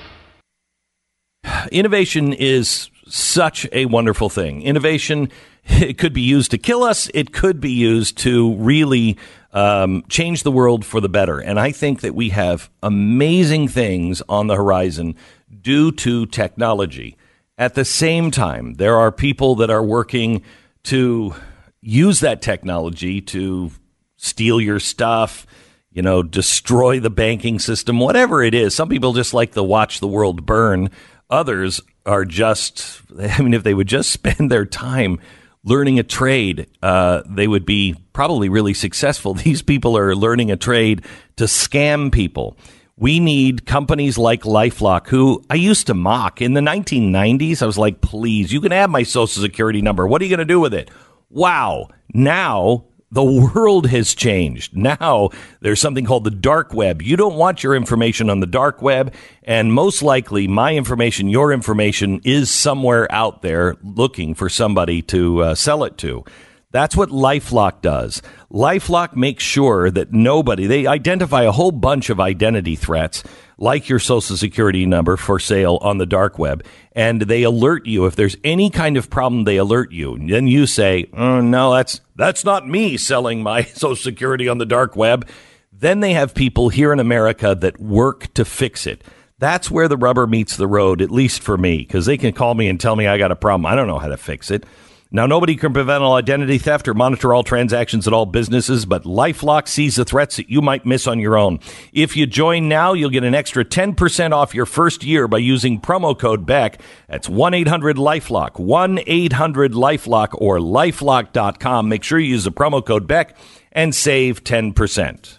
Innovation is such a wonderful thing. Innovation, it could be used to kill us. It could be used to really change the world for the better. And I think that we have amazing things on the horizon due to technology. At the same time, there are people that are working to use that technology to steal your stuff, destroy the banking system, whatever it is. Some people just like to watch the world burn. Others are if they would just spend their time learning a trade, they would be probably really successful. These people are learning a trade to scam people. We need companies like LifeLock, who I used to mock. In the 1990s, I was like, please, you can have my Social Security number. What are you going to do with it? Wow. Now the world has changed. Now there's something called the dark web. You don't want your information on the dark web, and most likely my information, your information, is somewhere out there looking for somebody to sell it to. That's what LifeLock does. LifeLock makes sure that they identify a whole bunch of identity threats, like your Social Security number for sale on the dark web, and they alert you. If there's any kind of problem, they alert you. Then you say, oh, no, that's not me selling my Social Security on the dark web. Then they have people here in America that work to fix it. That's where the rubber meets the road, at least for me, because they can call me and tell me I got a problem. I don't know how to fix it. Now, nobody can prevent all identity theft or monitor all transactions at all businesses, but LifeLock sees the threats that you might miss on your own. If you join now, you'll get an extra 10% off your first year by using promo code BECK. That's 1-800-LifeLock, 1-800-LifeLock, or LifeLock.com. Make sure you use the promo code BECK and save 10%.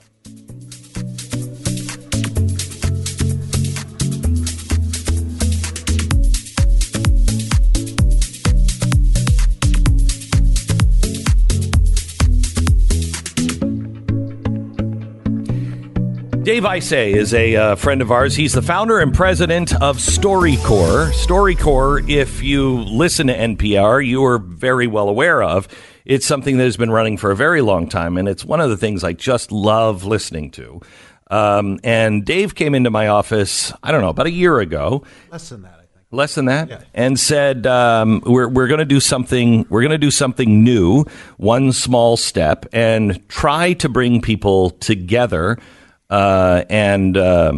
Dave Isay is a friend of ours. He's the founder and president of StoryCorps. StoryCorps, if you listen to NPR, you are very well aware of. It's something that has been running for a very long time, and it's one of the things I just love listening to. And Dave came into my office, I don't know, about a year ago. Less than that, I think. Less than that? Yeah. And said, we're going to do something. We're going to do something new, one small step, and try to bring people together. And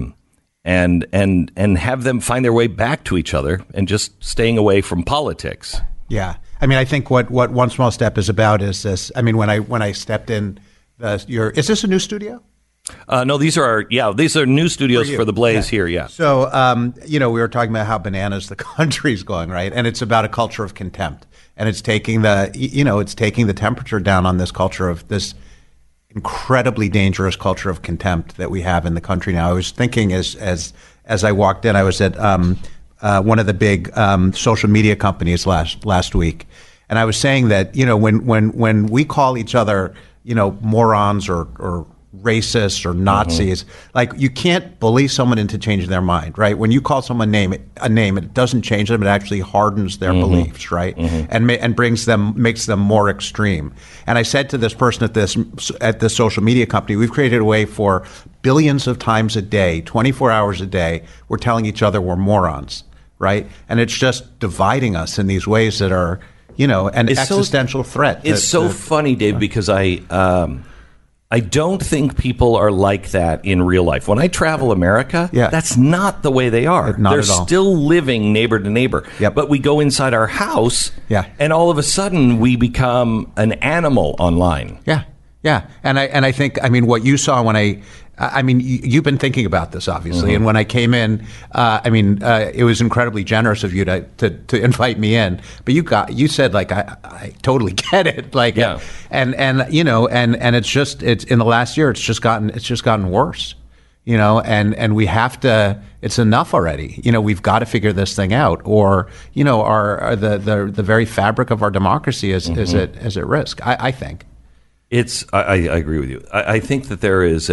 have them find their way back to each other and just staying away from politics. Yeah. I mean, I think what One Small Step is about is this. I mean, when I stepped in, is this a new studio? No, these are new studios for the Blaze here. Yeah. So, we were talking about how bananas the country's going, right? And it's about a culture of contempt, and it's taking the temperature down on this culture of this incredibly dangerous culture of contempt that we have in the country now. I was thinking as I walked in, I was at one of the big social media companies last week, and I was saying that when we call each other morons or racists or Nazis, like, you can't bully someone into changing their mind, right? When you call someone a name, it doesn't change them; it actually hardens their beliefs, right? And makes them more extreme. And I said to this person at this social media company, we've created a way for billions of times a day, 24 hours a day, we're telling each other we're morons, right? And it's just dividing us in these ways that are, an existential threat. It's so funny, Dave, because I don't think people are like that in real life. When I travel America, that's not the way they are. They're still living neighbor to neighbor. Yep. But we go inside our house, and all of a sudden we become an animal online. Yeah. And I think, what you saw when you've been thinking about this, obviously. And when I came in, it was incredibly generous of you to invite me in. But you said, like, I totally get it. Like, and it's in the last year, it's just gotten worse. And we have to. It's enough already. We've got to figure this thing out, or the very fabric of our democracy is at risk. I think. I agree with you. I think that there is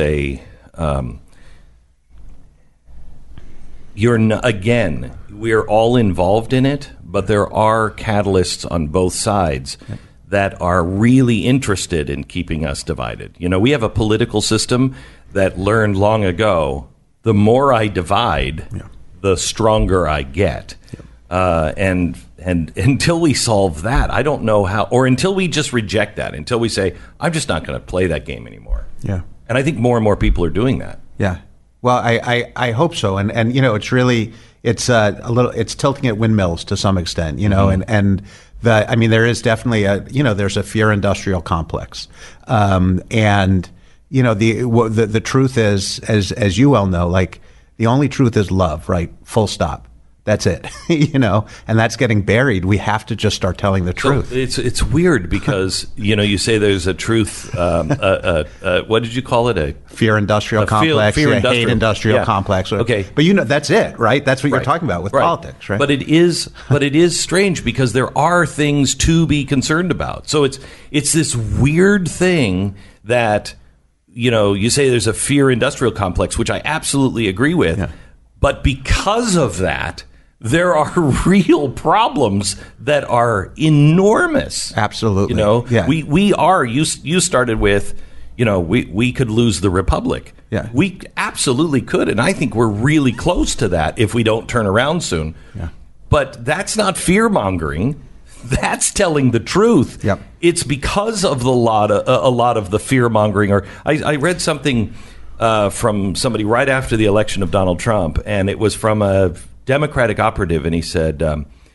we're all involved in it, but there are catalysts on both sides that are really interested in keeping us divided. We have a political system that learned long ago, the more I divide, the stronger I get. And And until we solve that, I don't know how, or until we just reject that, until we say, I'm just not going to play that game anymore. Yeah. And I think more and more people are doing that. Yeah. Well, I hope so. And it's really, it's it's tilting at windmills to some extent, and there is definitely there's a fear industrial complex. And, the truth is, as you well know, like the only truth is love, right? Full stop. That's it, and that's getting buried. We have to just start telling the truth. So it's weird because, you say there's a truth, what did you call it? A fear industrial complex, hate industrial complex. Okay. But that's it, right? That's what you're talking about with politics, right? But it is strange because there are things to be concerned about. So it's this weird thing that, you say there's a fear industrial complex, which I absolutely agree with. Yeah. But because of that, there are real problems that are enormous. Absolutely. Yeah. We are, you started with, we could lose the republic. Yeah. We absolutely could. And I think we're really close to that if we don't turn around soon. Yeah. But that's not fear mongering. That's telling the truth. Yep. It's because of a lot of the fear mongering. Or I read something from somebody right after the election of Donald Trump, and it was from a Democratic operative, and he said,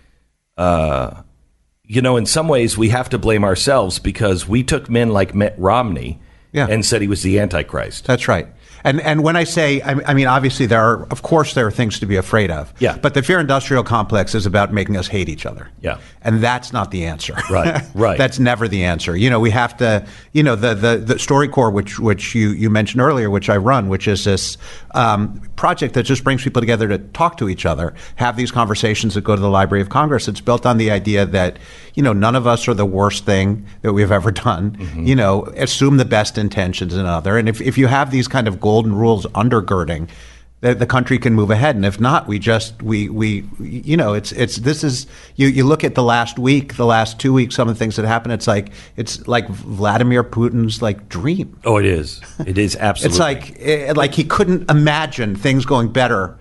in some ways we have to blame ourselves because we took men like Mitt Romney and said he was the Antichrist. That's right. And when I say, I mean, obviously there are things to be afraid of. Yeah. But the fear industrial complex is about making us hate each other. Yeah. And that's not the answer. Right. That's never the answer. We have to, the StoryCorps, which you mentioned earlier, which I run, which is this project that just brings people together to talk to each other, have these conversations that go to the Library of Congress. It's built on the idea that, none of us are the worst thing that we've ever done. Mm-hmm. Assume the best intentions in another. And if you have these kind of golden rules undergirding, the country can move ahead. And if not, you look at the last 2 weeks, some of the things that happened, it's like Vladimir Putin's dream. Oh, it is absolutely. It's like he couldn't imagine things going better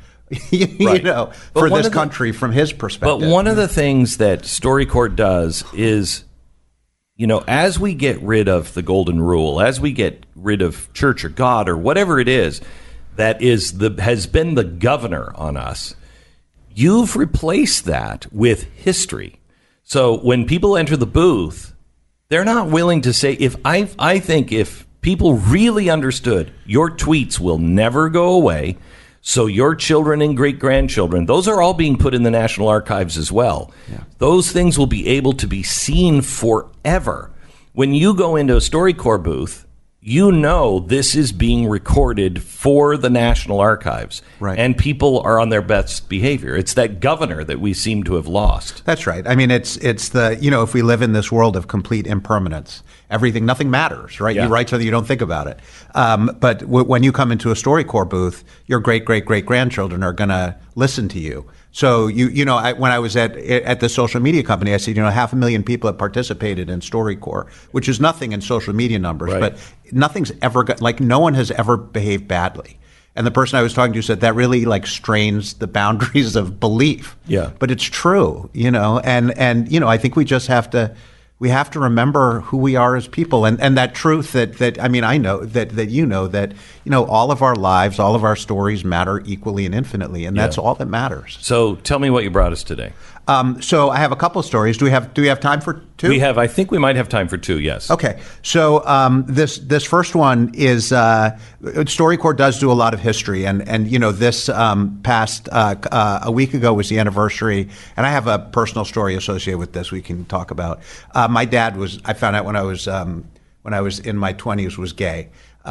for this country from his perspective. But one of the things that StoryCorps does is, as we get rid of the golden rule, as we get rid of church or God or whatever it is that has been the governor on us, you've replaced that with history. So when people enter the booth, they're not willing to say, I think if people really understood your tweets will never go away, so your children and great-grandchildren, those are all being put in the National Archives as well. Yeah. Those things will be able to be seen forever. When you go into a StoryCorps booth, this is being recorded for the National Archives. Right. And people are on their best behavior. It's that governor that we seem to have lost. That's right. I mean, it's the, if we live in this world of complete impermanence, nothing matters, right? Yeah. You write something, you don't think about it. But when you come into a StoryCorps booth, your great-great-great-grandchildren are going to listen to you. So when I was at the social media company, I said, 500,000 people have participated in StoryCorps, which is nothing in social media numbers, right. But nothing's ever no one has ever behaved badly. And the person I was talking to said that really strains the boundaries of belief. Yeah. But it's true, and I think we just have to. We have to remember who we are as people, and that truth that I know that all of our lives, all of our stories matter equally and infinitely, and that's all that matters. So tell me what you brought us today. So I have a couple of stories. Do we have time for two? I think we might have time for two, yes. Okay. So this first one is StoryCorps does do a lot of history, and this past a week ago was the anniversary, and I have a personal story associated with this we can talk about. My dad I found out when I was in my 20s, was gay.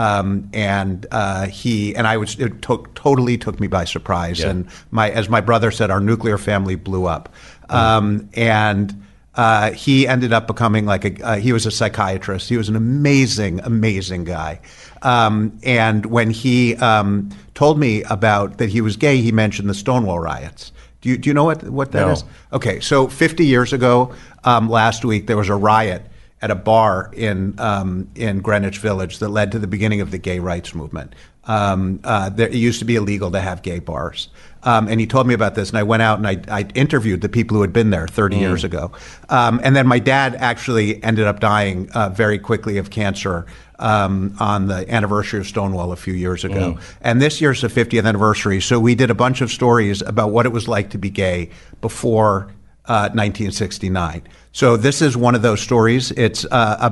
Totally took me by surprise. Yeah. And as my brother said, our nuclear family blew up. He ended up becoming he was a psychiatrist. He was an amazing, amazing guy. And when he told me about that he was gay, he mentioned the Stonewall riots. Do you know what that is? Okay, so 50 years ago, last week, there was a riot at a bar in Greenwich Village that led to the beginning of the gay rights movement. It used to be illegal to have gay bars. And he told me about this, and I went out and I interviewed the people who had been there 30 years ago. And then my dad actually ended up dying very quickly of cancer on the anniversary of Stonewall a few years ago. And this year's the 50th anniversary, so we did a bunch of stories about what it was like to be gay before 1969. So this is one of those stories. It's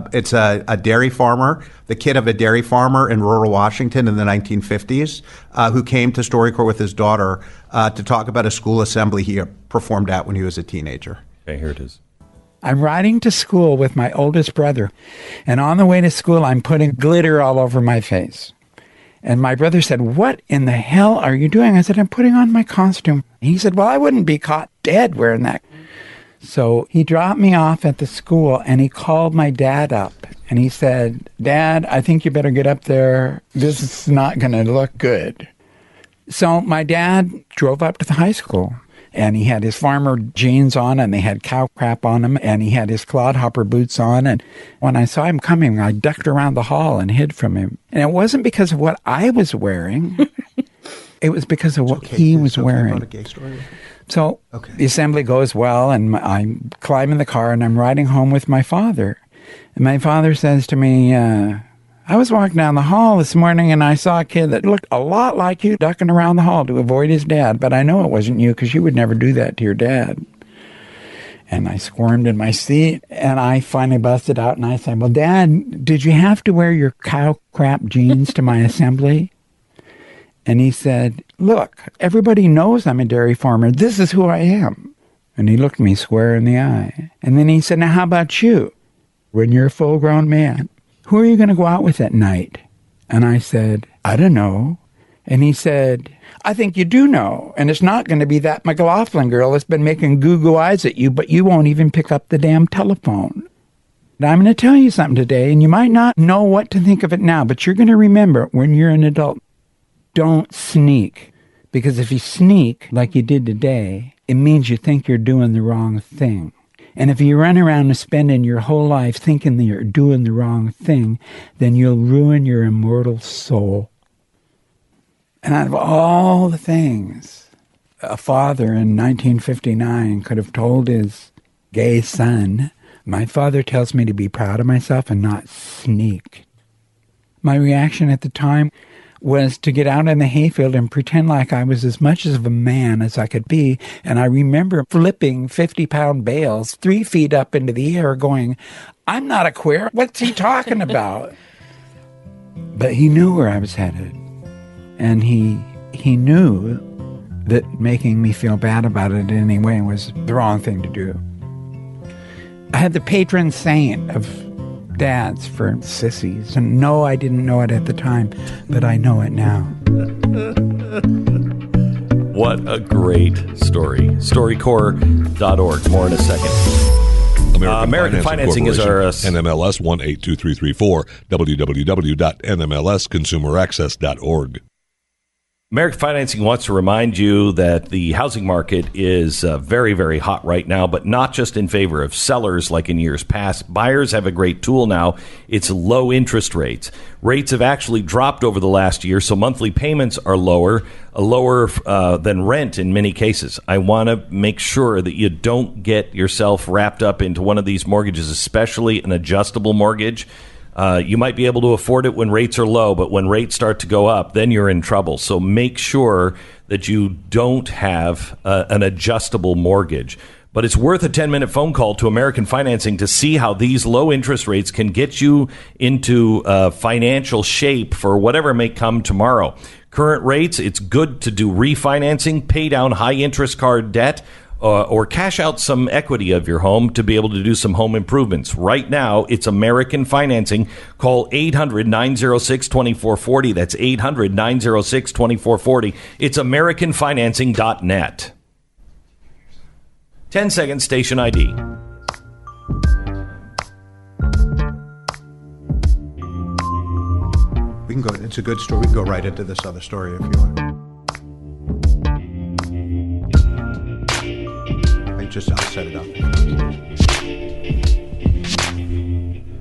a dairy farmer, the kid of a dairy farmer in rural Washington in the 1950s, who came to StoryCorps with his daughter to talk about a school assembly he performed at when he was a teenager. Okay, here it is. I'm riding to school with my oldest brother, and on the way to school, I'm putting glitter all over my face. And my brother said, "What in the hell are you doing?" I said, "I'm putting on my costume." He said, "Well, I wouldn't be caught dead wearing that." So he dropped me off at the school, and he called my dad up, and he said, "Dad, I think you better get up there. This is not going to look good." So my dad drove up to the high school, and he had his farmer jeans on, and they had cow crap on him, and he had his clodhopper boots on. And when I saw him coming, I ducked around the hall and hid from him. And it wasn't because of what I was wearing. It was because of what he was wearing. About a gay story? So the assembly goes well, and I'm climbing the car, and I'm riding home with my father. And my father says to me, "I was walking down the hall this morning, and I saw a kid that looked a lot like you ducking around the hall to avoid his dad, but I know it wasn't you because you would never do that to your dad." And I squirmed in my seat, and I finally busted out, and I said, "Well, Dad, did you have to wear your cow crap jeans to my assembly?" And he said, "Look, everybody knows I'm a dairy farmer. This is who I am." And he looked me square in the eye. And then he said, "Now, how about you? When you're a full-grown man, who are you going to go out with at night?" And I said, "I don't know." And he said, "I think you do know. And it's not going to be that McLaughlin girl that's been making goo-goo eyes at you, but you won't even pick up the damn telephone. And I'm going to tell you something today, and you might not know what to think of it now, but you're going to remember when you're an adult. Don't sneak, because if you sneak like you did today, it means you think you're doing the wrong thing. And if you run around and spending your whole life thinking that you're doing the wrong thing, then you'll ruin your immortal soul." And out of all the things a father in 1959 could have told his gay son, my father tells me to be proud of myself and not sneak. My reaction at the time was to get out in the hayfield and pretend like I was as much of a man as I could be. And I remember flipping 50-pound bales 3 feet up into the air going, "I'm not a queer. What's he talking about?" But he knew where I was headed. And he knew that making me feel bad about it anyway was the wrong thing to do. I had the patron saint of dads for sissies. And no, I didn't know it at the time, but I know it now. What a great story. StoryCorps.org. More in a second. American Financing is our NMLS 182334, www.nmlsconsumeraccess.org. American Financing wants to remind you that the housing market is very, very hot right now, but not just in favor of sellers like in years past. Buyers have a great tool now. It's low interest rates. Rates have actually dropped over the last year, so monthly payments are lower than rent in many cases. I want to make sure that you don't get yourself wrapped up into one of these mortgages, especially an adjustable mortgage. You might be able to afford it when rates are low, but when rates start to go up, then you're in trouble. So make sure that you don't have an adjustable mortgage. But it's worth a 10-minute phone call to American Financing to see how these low interest rates can get you into financial shape for whatever may come tomorrow. Current rates, it's good to do refinancing, pay down high-interest card debt, or cash out some equity of your home to be able to do some home improvements. Right now, it's American Financing. Call 800-906-2440. That's 800-906-2440. It's AmericanFinancing.net. 10 seconds, station ID. We can go. It's a good story. We can go right into this other story if you want. I'll set it up.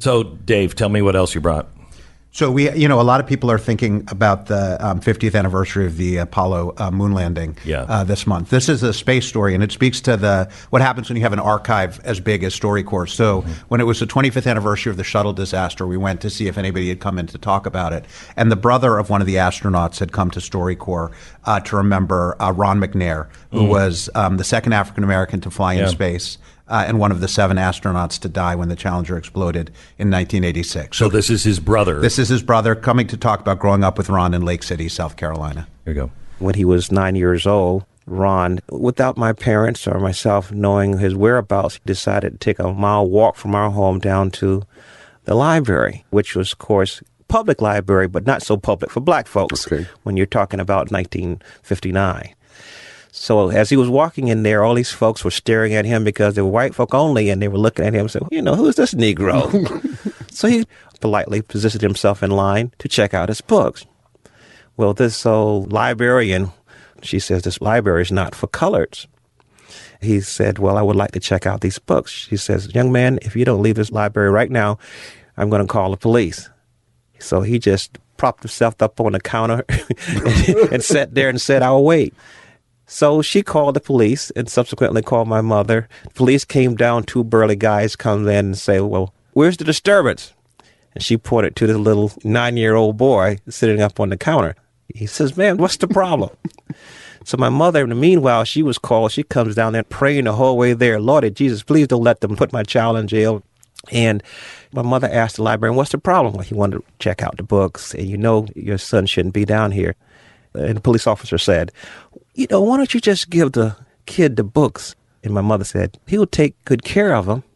So, Dave, tell me what else you brought. So a lot of people are thinking about the 50th anniversary of the Apollo moon landing this month. This is a space story, and it speaks to what happens when you have an archive as big as StoryCorps. So when it was the 25th anniversary of the shuttle disaster, we went to see if anybody had come in to talk about it. And the brother of one of the astronauts had come to StoryCorps to remember Ron McNair, who was the second African-American to fly in space. And one of the 7 astronauts to die when the Challenger exploded in 1986. So this is his brother. This is his brother coming to talk about growing up with Ron in Lake City, South Carolina. Here you go. When he was 9 years old, Ron, without my parents or myself knowing his whereabouts, decided to take a mile walk from our home down to the library, which was, of course, public library, but not so public for black folks when you're talking about 1959. So as he was walking in there, all these folks were staring at him because they were white folk only, and they were looking at him and said, who's this Negro? So he politely positioned himself in line to check out his books. Well, this librarian, she says, this library is not for coloreds. He said, well, I would like to check out these books. She says, young man, if you don't leave this library right now, I'm going to call the police. So he just propped himself up on the counter and sat there and said, I'll wait. So she called the police and subsequently called my mother. Police came down, 2 burly guys come in and say, well, where's the disturbance? And she pointed to the little 9-year-old boy sitting up on the counter. He says, man, what's the problem? So my mother, in the meanwhile, she was called. She comes down there praying the whole way there. Lord Jesus, please don't let them put my child in jail. And my mother asked the librarian, what's the problem? Well, he wanted to check out the books. And your son shouldn't be down here. And the police officer said, why don't you just give the kid the books? And my mother said, he'll take good care of them.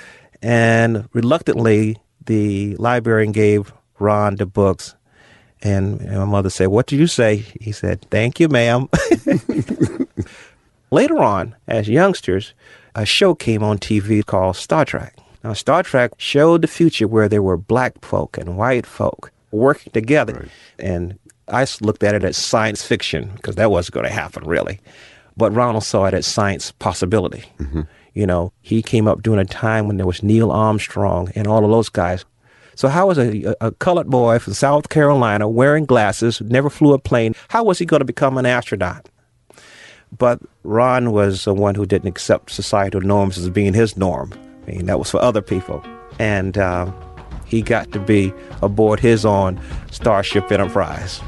And reluctantly, the librarian gave Ron the books. And my mother said, what did you say? He said, thank you, ma'am. Later on, as youngsters, a show came on TV called Star Trek. Now, Star Trek showed the future where there were black folk and white folk working together. Right. And I looked at it as science fiction because that wasn't going to happen, really. But Ronald saw it as science possibility. Mm-hmm. He came up during a time when there was Neil Armstrong and all of those guys. So how was a colored boy from South Carolina wearing glasses, never flew a plane, how was he going to become an astronaut? But Ron was the one who didn't accept societal norms as being his norm. I mean, that was for other people. And he got to be aboard his own Starship Enterprise.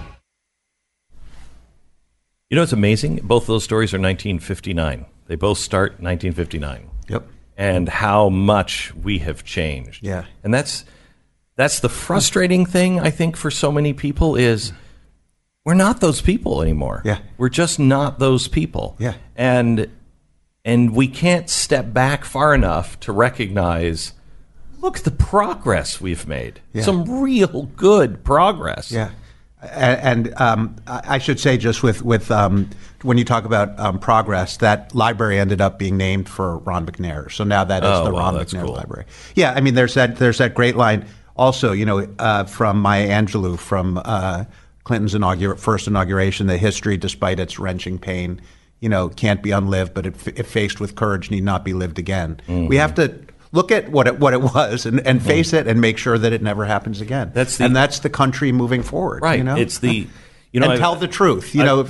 It's amazing. Both those stories are 1959. They both start 1959. Yep. And how much we have changed. Yeah. And that's the frustrating thing, I think, for so many people is we're not those people anymore. Yeah. We're just not those people. Yeah. And we can't step back far enough to recognize, look at the progress we've made. Yeah. Some real good progress. Yeah. And I should say, just with when you talk about progress, that library ended up being named for Ron McNair. So now that is the Ron McNair Library. Yeah, I mean, there's that great line also, from Maya Angelou from Clinton's first inauguration, that history, despite its wrenching pain, can't be unlived, but if faced with courage, need not be lived again. Mm-hmm. We have to look at what it was and face it and make sure that it never happens again. That's the country moving forward. Right. It's the and tell the truth. Tell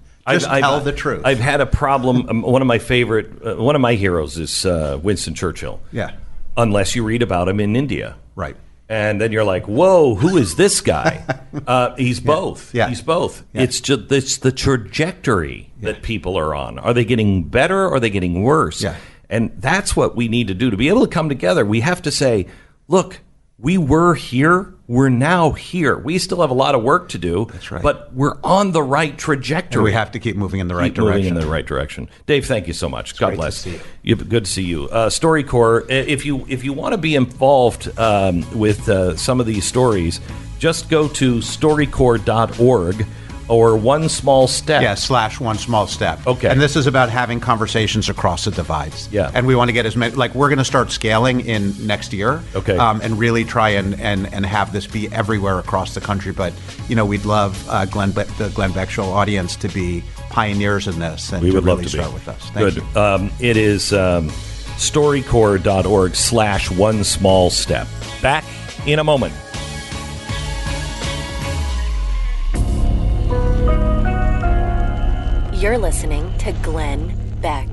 the truth. I've had a problem. One of my heroes is Winston Churchill. Yeah. Unless you read about him in India. Right. And then you're like, whoa, who is this guy? He's both. Yeah. He's both. Yeah. It's the trajectory that people are on. Are they getting better or are they getting worse? Yeah. And that's what we need to do. To be able to come together, we have to say, look, we were here. We're now here. We still have a lot of work to do. That's right. But we're on the right trajectory. And we have to keep moving in the right direction. Moving in the right direction. Dave, thank you so much. God bless. Great to see you. Good to see you. StoryCorps, if you want to be involved with some of these stories, just go to storycorps.org. Or One Small Step. Yeah, /One Small Step. Okay. And this is about having conversations across the divides. Yeah. And we want to get as many, we're going to start scaling in next year. Okay. And really try and have this be everywhere across the country. But, we'd love the Glenn Beck Show audience to be pioneers in this and we would really love to start be. with us. Thank you. It is storycorps.org /One Small Step. Back in a moment. You're listening to Glenn Beck.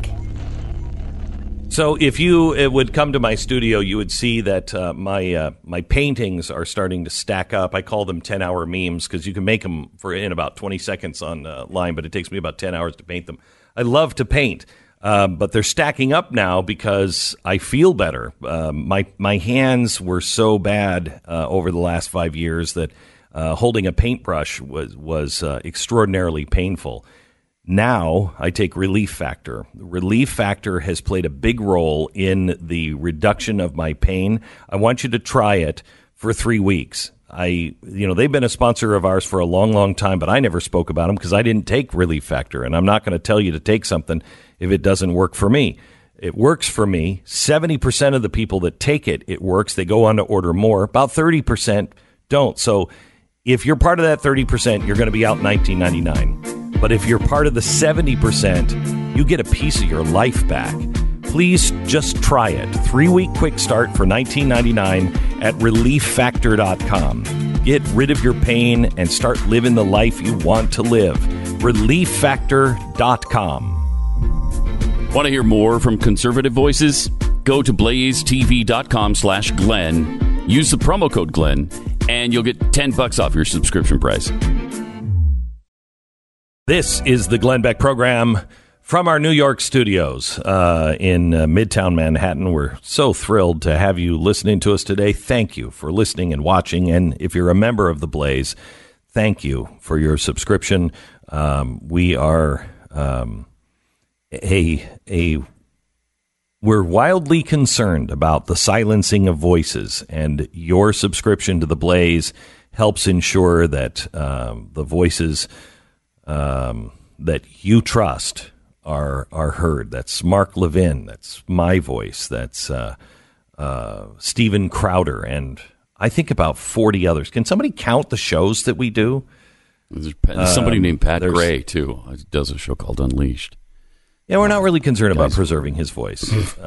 So if you would come to my studio, you would see that my paintings are starting to stack up. I call them 10-hour memes because you can make them in about 20 seconds online, but it takes me about 10 hours to paint them. I love to paint, but they're stacking up now because I feel better. My hands were so bad over the last 5 years that holding a paintbrush was extraordinarily painful. Now I take Relief Factor. Relief Factor has played a big role in the reduction of my pain. I want you to try it for 3 weeks. They've been a sponsor of ours for a long, long time, but I never spoke about them because I didn't take Relief Factor, and I'm not going to tell you to take something if it doesn't work for me. It works for me. 70% of the people that take it, it works. They go on to order more. About 30% don't. So if you're part of that 30%, you're going to be out $19.99. But if you're part of the 70%, you get a piece of your life back. Please just try it. 3-week quick start for $19.99 at ReliefFactor.com. Get rid of your pain and start living the life you want to live. ReliefFactor.com. Want to hear more from conservative voices? Go to blazetv.com/Glenn. Use the promo code Glenn, and you'll get $10 off your subscription price. This is the Glenn Beck program from our New York studios in Midtown Manhattan. We're so thrilled to have you listening to us today. Thank you for listening and watching. And if you're a member of The Blaze, thank you for your subscription. We are we're wildly concerned about the silencing of voices, and your subscription to The Blaze helps ensure that the voices that you trust are heard. That's Mark Levin. That's my voice. That's Steven Crowder. And I think about 40 others. Can somebody count the shows that we do? There's somebody named Pat Gray, too. He does a show called Unleashed. Yeah, we're not really concerned about preserving his voice.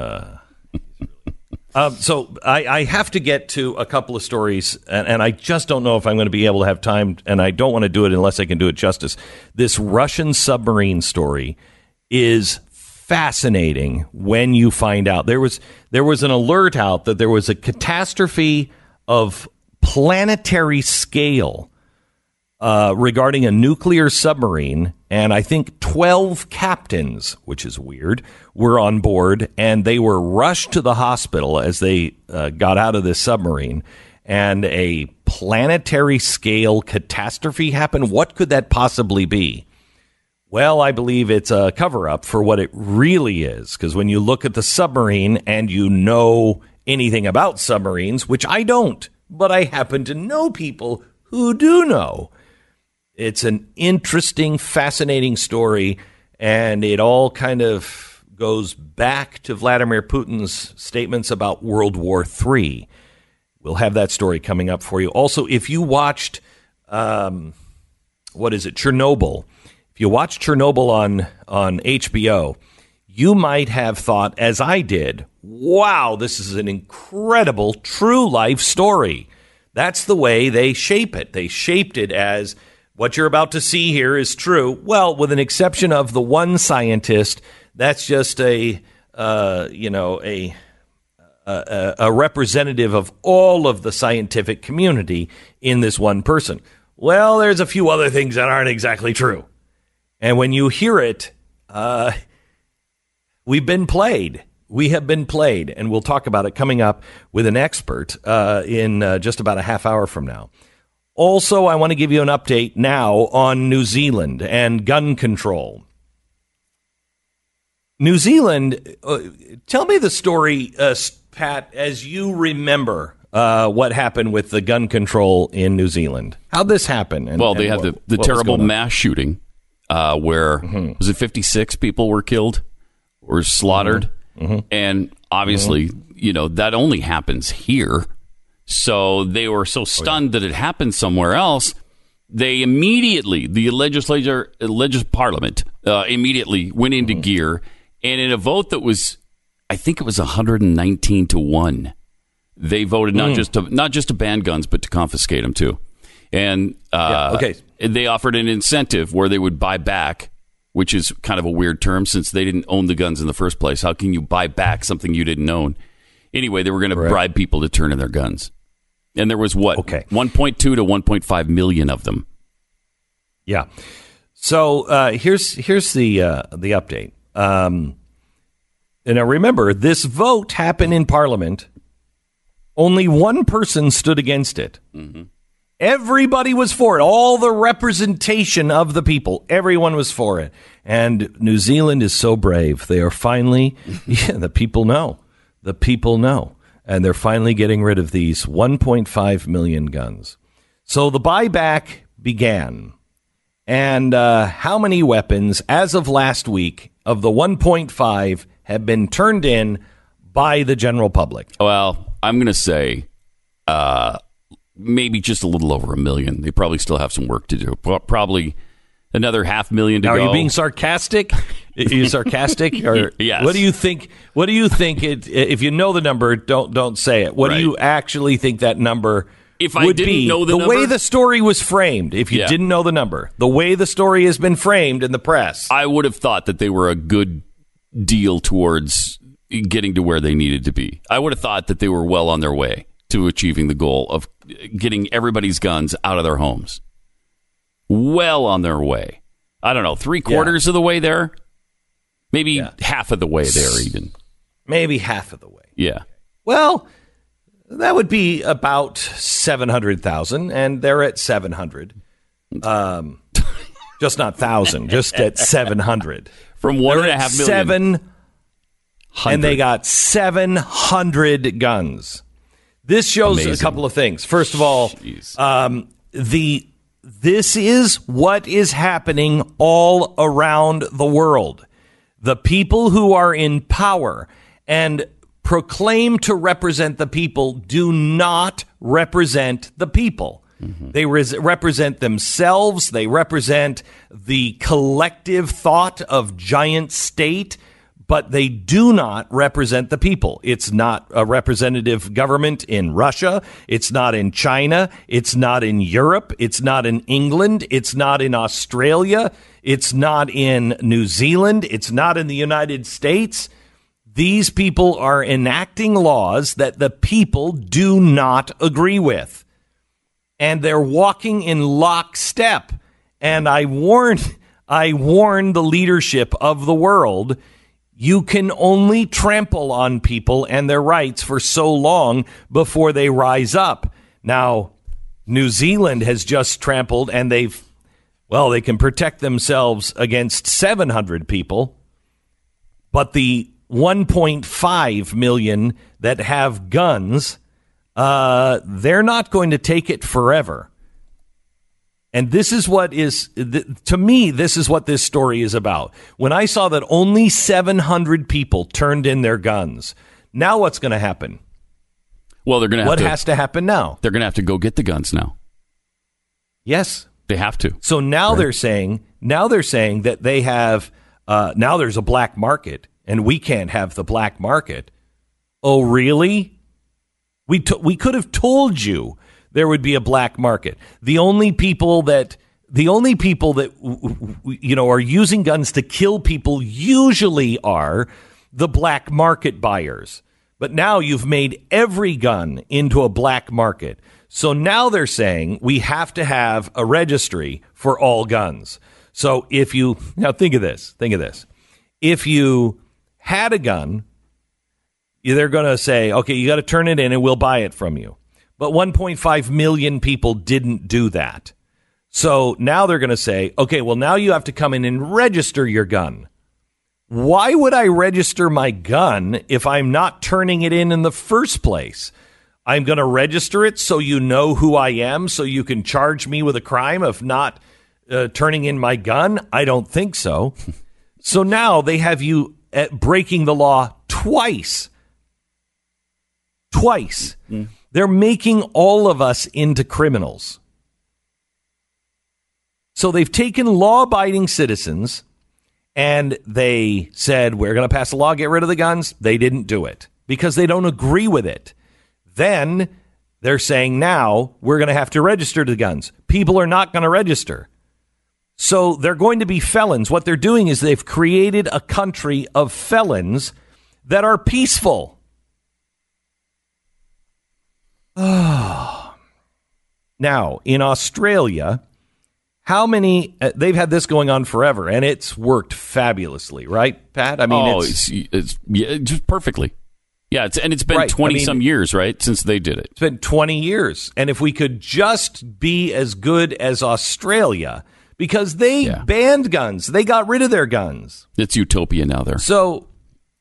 So I have to get to a couple of stories, and I just don't know if I'm going to be able to have time, and I don't want to do it unless I can do it justice. This Russian submarine story is fascinating when you find out. There was an alert out that there was a catastrophe of planetary scale regarding a nuclear submarine, and I think 12 captains, which is weird, were on board, and they were rushed to the hospital as they got out of this submarine, and a planetary scale catastrophe happened. What could that possibly be? Well, I believe it's a cover-up for what it really is, because when you look at the submarine and you know anything about submarines, which I don't, but I happen to know people who do know, it's an interesting, fascinating story, and it all kind of goes back to Vladimir Putin's statements about World War III. We'll have that story coming up for you. Also, if you watched, Chernobyl, if you watched Chernobyl on HBO, you might have thought, as I did, wow, this is an incredible true life story. That's the way they shape it. They shaped it as what you're about to see here is true. Well, with an exception of the one scientist, that's just a representative of all of the scientific community in this one person. Well, there's a few other things that aren't exactly true. And when you hear it, we've been played. We have been played, and we'll talk about it coming up with an expert in just about a half hour from now. Also, I want to give you an update now on New Zealand and gun control. New Zealand, tell me the story, Pat, as you remember what happened with the gun control in New Zealand. How'd this happen? They had the terrible mass shooting where, was it 56 people were killed or slaughtered? Mm-hmm. And obviously, that only happens here. So they were so stunned that it happened somewhere else. They immediately, the parliament immediately went into gear. And in a vote that was, I think it was 119-1, they voted not just to ban guns, but to confiscate them too. And they offered an incentive where they would buy back, which is kind of a weird term since they didn't own the guns in the first place. How can you buy back something you didn't own? Anyway, they were going to bribe people to turn in their guns. And there was 1.2 to 1.5 million of them. Yeah. So here's the update. And now remember, this vote happened in Parliament. Only one person stood against it. Mm-hmm. Everybody was for it. All the representation of the people, everyone was for it. And New Zealand is so brave. They are finally, the people know. The people know. And they're finally getting rid of these 1.5 million guns. So the buyback began. And how many weapons, as of last week, of the 1.5 have been turned in by the general public? Well, I'm going to say maybe just a little over 1 million. They probably still have some work to do. Probably another 500,000 to go. Are you being sarcastic? Are you sarcastic? Or yes. What do you think? What do you think? If you know the number, don't say it. What do you actually think that number? If I didn't know the number, way the story was framed, if you didn't know the number, the way the story has been framed in the press, I would have thought that they were a good deal towards getting to where they needed to be. I would have thought that they were well on their way to achieving the goal of getting everybody's guns out of their homes. Well on their way. I don't know, 3/4 of the way there? Maybe half of the way there even. Maybe half of the way. Yeah. Well, that would be about 700,000, and they're at 700. Just not 1,000, just at 700. From 1.5 million. And they got 700 guns. This shows a couple of things. First of all, this is what is happening all around the world. The people who are in power and proclaim to represent the people do not represent the people. Mm-hmm. They represent themselves. They represent the collective thought of giant state, but they do not represent the people. It's not a representative government in Russia. It's not in China. It's not in Europe. It's not in England. It's not in Australia. It's not in New Zealand. It's not in the United States. These people are enacting laws that the people do not agree with. And they're walking in lockstep. And I warn the leadership of the world, you can only trample on people and their rights for so long before they rise up. Now, New Zealand has just trampled, and they can protect themselves against 700 people, but the 1.5 million that have guns, they're not going to take it forever. And this is what is, to me, this is what this story is about. When I saw that only 700 people turned in their guns, now what's going to happen? Well, they're going to. What has to happen now? They're going to have to go get the guns now. Yes, they have to. So now they're saying that they have. Now there's a black market, and we can't have the black market. Oh, really? We could have told you there would be a black market. The only people that are using guns to kill people usually are the black market buyers. But now you've made every gun into a black market. So now they're saying we have to have a registry for all guns. So now think of this. If you had a gun, they're going to say, okay, you got to turn it in and we'll buy it from you. But 1.5 million people didn't do that. So now they're going to say, okay, well, now you have to come in and register your gun. Why would I register my gun if I'm not turning it in the first place? I'm going to register it so you know who I am, so you can charge me with a crime of not turning in my gun? I don't think so. So now they have you breaking the law twice. Mm. They're making all of us into criminals. So they've taken law-abiding citizens and they said, we're going to pass a law, get rid of the guns. They didn't do it because they don't agree with it. Then they're saying now we're going to have to register the guns. People are not going to register. So they're going to be felons. What they're doing is they've created a country of felons that are peaceful. Now, in Australia, how many, they've had this going on forever, and it's worked fabulously, right, Pat? I mean, it's just perfectly. Yeah, it's been right. 20-some years, right, since they did it. It's been 20 years. And if we could just be as good as Australia, because they banned guns. They got rid of their guns. It's utopia now there. So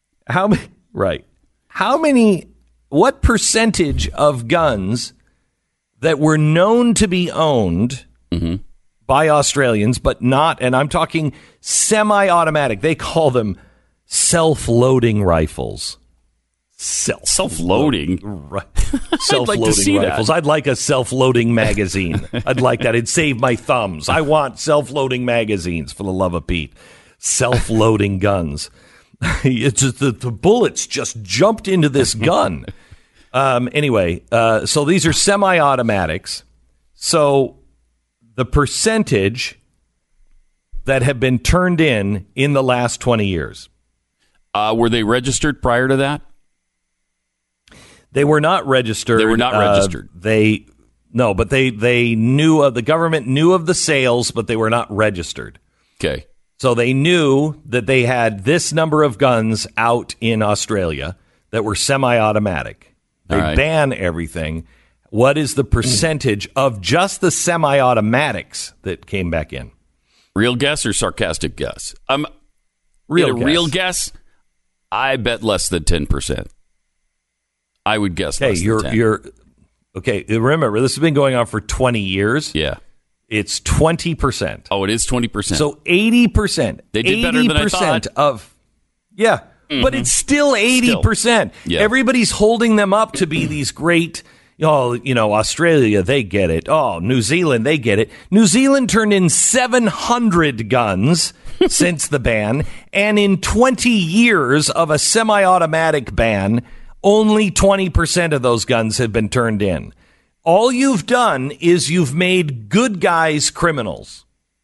what percentage of guns that were known to be owned by Australians, but not, and I'm talking semi-automatic, they call them self-loading rifles. Self-loading? Self-loading rifles. I'd like a self-loading magazine. I'd like that. It'd save my thumbs. I want self-loading magazines, for the love of Pete. Self-loading guns. It's just the bullets just jumped into this gun. Anyway, so these are semi-automatics. So the percentage that have been turned in the last 20 years. Were they registered prior to that? They were not registered. They were not registered. They knew of, the government knew of the sales, but they were not registered. Okay. So they knew that they had this number of guns out in Australia that were semi-automatic. They ban everything. What is the percentage of just the semi-automatics that came back in? Real guess or sarcastic guess? Real guess, I bet less than 10%. I would guess less than 10. Okay, remember, this has been going on for 20 years. Yeah. It's 20%. Oh, it is 20%. So 80%. They did better than I thought. But it's still 80%. Yeah. Everybody's holding them up to be these great, Australia, they get it. Oh, New Zealand, they get it. New Zealand turned in 700 guns since the ban, and in 20 years of a semi-automatic ban, only 20% of those guns have been turned in. All you've done is you've made good guys criminals.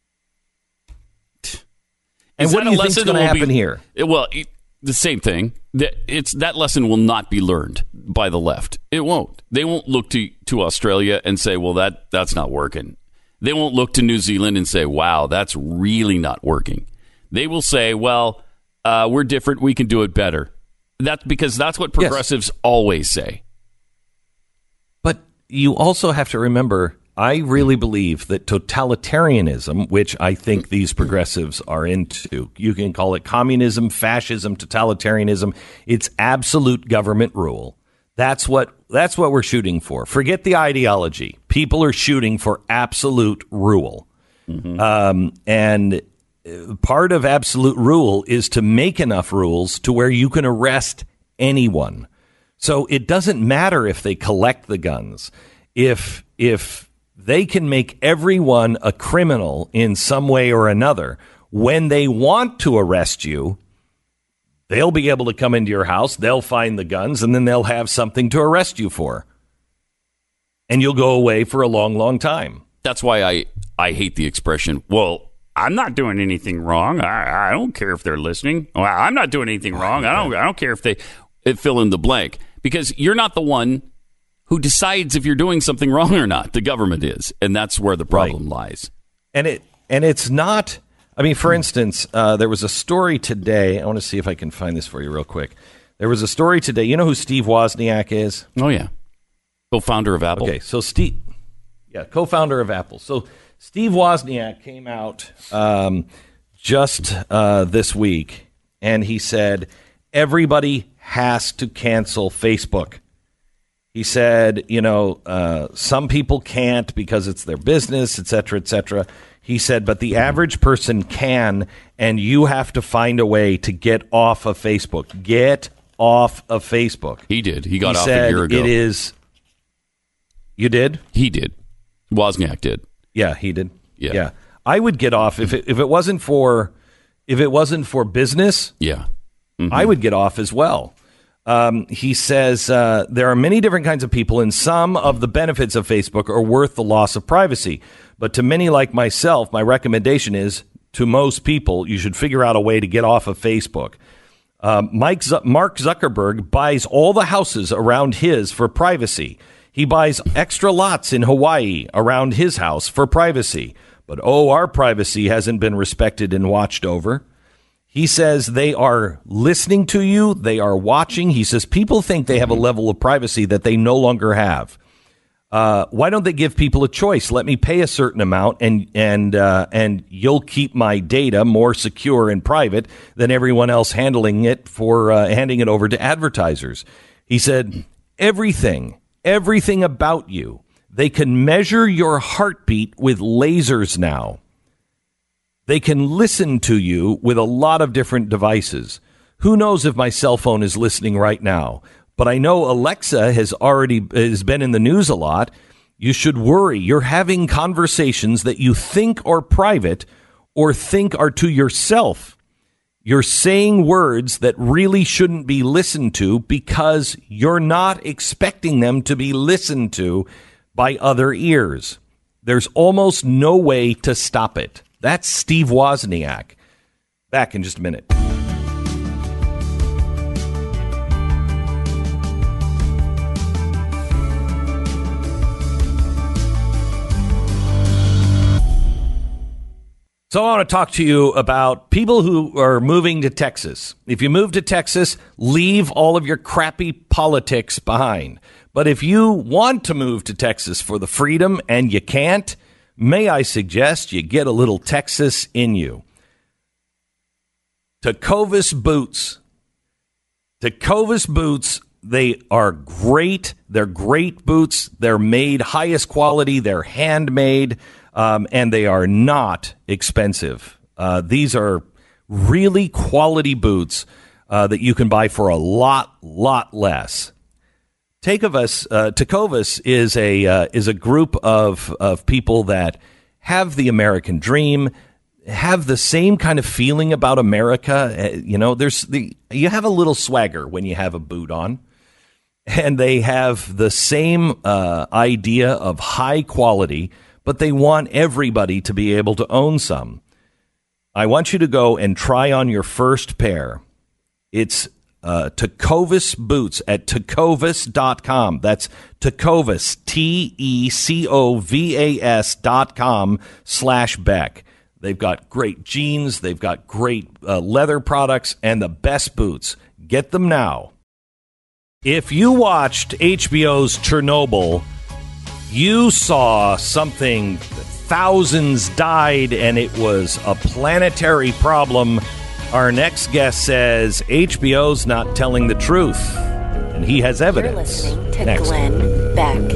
And what do you think is going to happen here? Well, the same thing. That lesson will not be learned by the left. It won't. They won't look to Australia and say, well, that's not working. They won't look to New Zealand and say, wow, that's really not working. They will say, well, we're different. We can do it better. That's because that's what progressives always say. But you also have to remember, I really believe that totalitarianism, which I think these progressives are into, you can call it communism, fascism, totalitarianism, it's absolute government rule. That's what we're shooting for. Forget the ideology. People are shooting for absolute rule. And part of absolute rule is to make enough rules to where you can arrest anyone. So it doesn't matter if they collect the guns. If they can make everyone a criminal in some way or another, when they want to arrest you, they'll be able to come into your house, they'll find the guns, and then they'll have something to arrest you for. And you'll go away for a long, long time. That's why I hate the expression, well, I'm not doing anything wrong. I don't care if they're listening. Well, I'm not doing anything wrong. I don't care if they fill in the blank. Because you're not the one who decides if you're doing something wrong or not. The government is. And that's where the problem lies. And it's not, I mean, for instance, there was a story today. I want to see if I can find this for you real quick. There was a story today. You know who Steve Wozniak is? Oh, yeah. Co-founder of Apple. Okay, so co-founder of Apple. So Steve Wozniak came out just this week, and he said, everybody has to cancel Facebook. He said, some people can't because it's their business, et cetera, et cetera. He said, but the average person can, and you have to find a way to get off of Facebook. Get off of Facebook. He did. He got off a year ago. It is. You did? He did. Wozniak did. Yeah, he did. Yeah. I would get off if it wasn't for business. Yeah. I would get off as well. He says there are many different kinds of people, and some of the benefits of Facebook are worth the loss of privacy. But to many like myself, my recommendation is, to most people, you should figure out a way to get off of Facebook. Mark Zuckerberg buys all the houses around his for privacy. He buys extra lots in Hawaii around his house for privacy. But, our privacy hasn't been respected and watched over. He says they are listening to you. They are watching. He says people think they have a level of privacy that they no longer have. Why don't they give people a choice? Let me pay a certain amount and you'll keep my data more secure and private than everyone else handling it handing it over to advertisers. He said, everything about you. They can measure your heartbeat with lasers now. They can listen to you with a lot of different devices. Who knows if my cell phone is listening right now? But I know Alexa has been in the news a lot. You should worry. You're having conversations that you think are private or think are to yourself. You're saying words that really shouldn't be listened to because you're not expecting them to be listened to by other ears. There's almost no way to stop it. That's Steve Wozniak. Back in just a minute. So I want to talk to you about people who are moving to Texas. If you move to Texas, leave all of your crappy politics behind. But if you want to move to Texas for the freedom and you can't, may I suggest you get a little Texas in you. Tecovas boots. Tecovas boots, they are great. They're great boots. They're made highest quality. They're handmade. And they are not expensive. These are really quality boots that you can buy for a lot less. Tecovas is a group of people that have the American dream, have the same kind of feeling about America. You have a little swagger when you have a boot on, and they have the same idea of high quality. But they want everybody to be able to own some. I want you to go and try on your first pair. It's Tecovas boots at tecovas.com. That's Tecovas, TECOVAS.com/Beck. They've got great jeans. They've got great leather products and the best boots. Get them now. If you watched HBO's Chernobyl, you saw something, thousands died, and it was a planetary problem. Our next guest says HBO's not telling the truth, and he has evidence. You're listening to Next. Glenn Beck.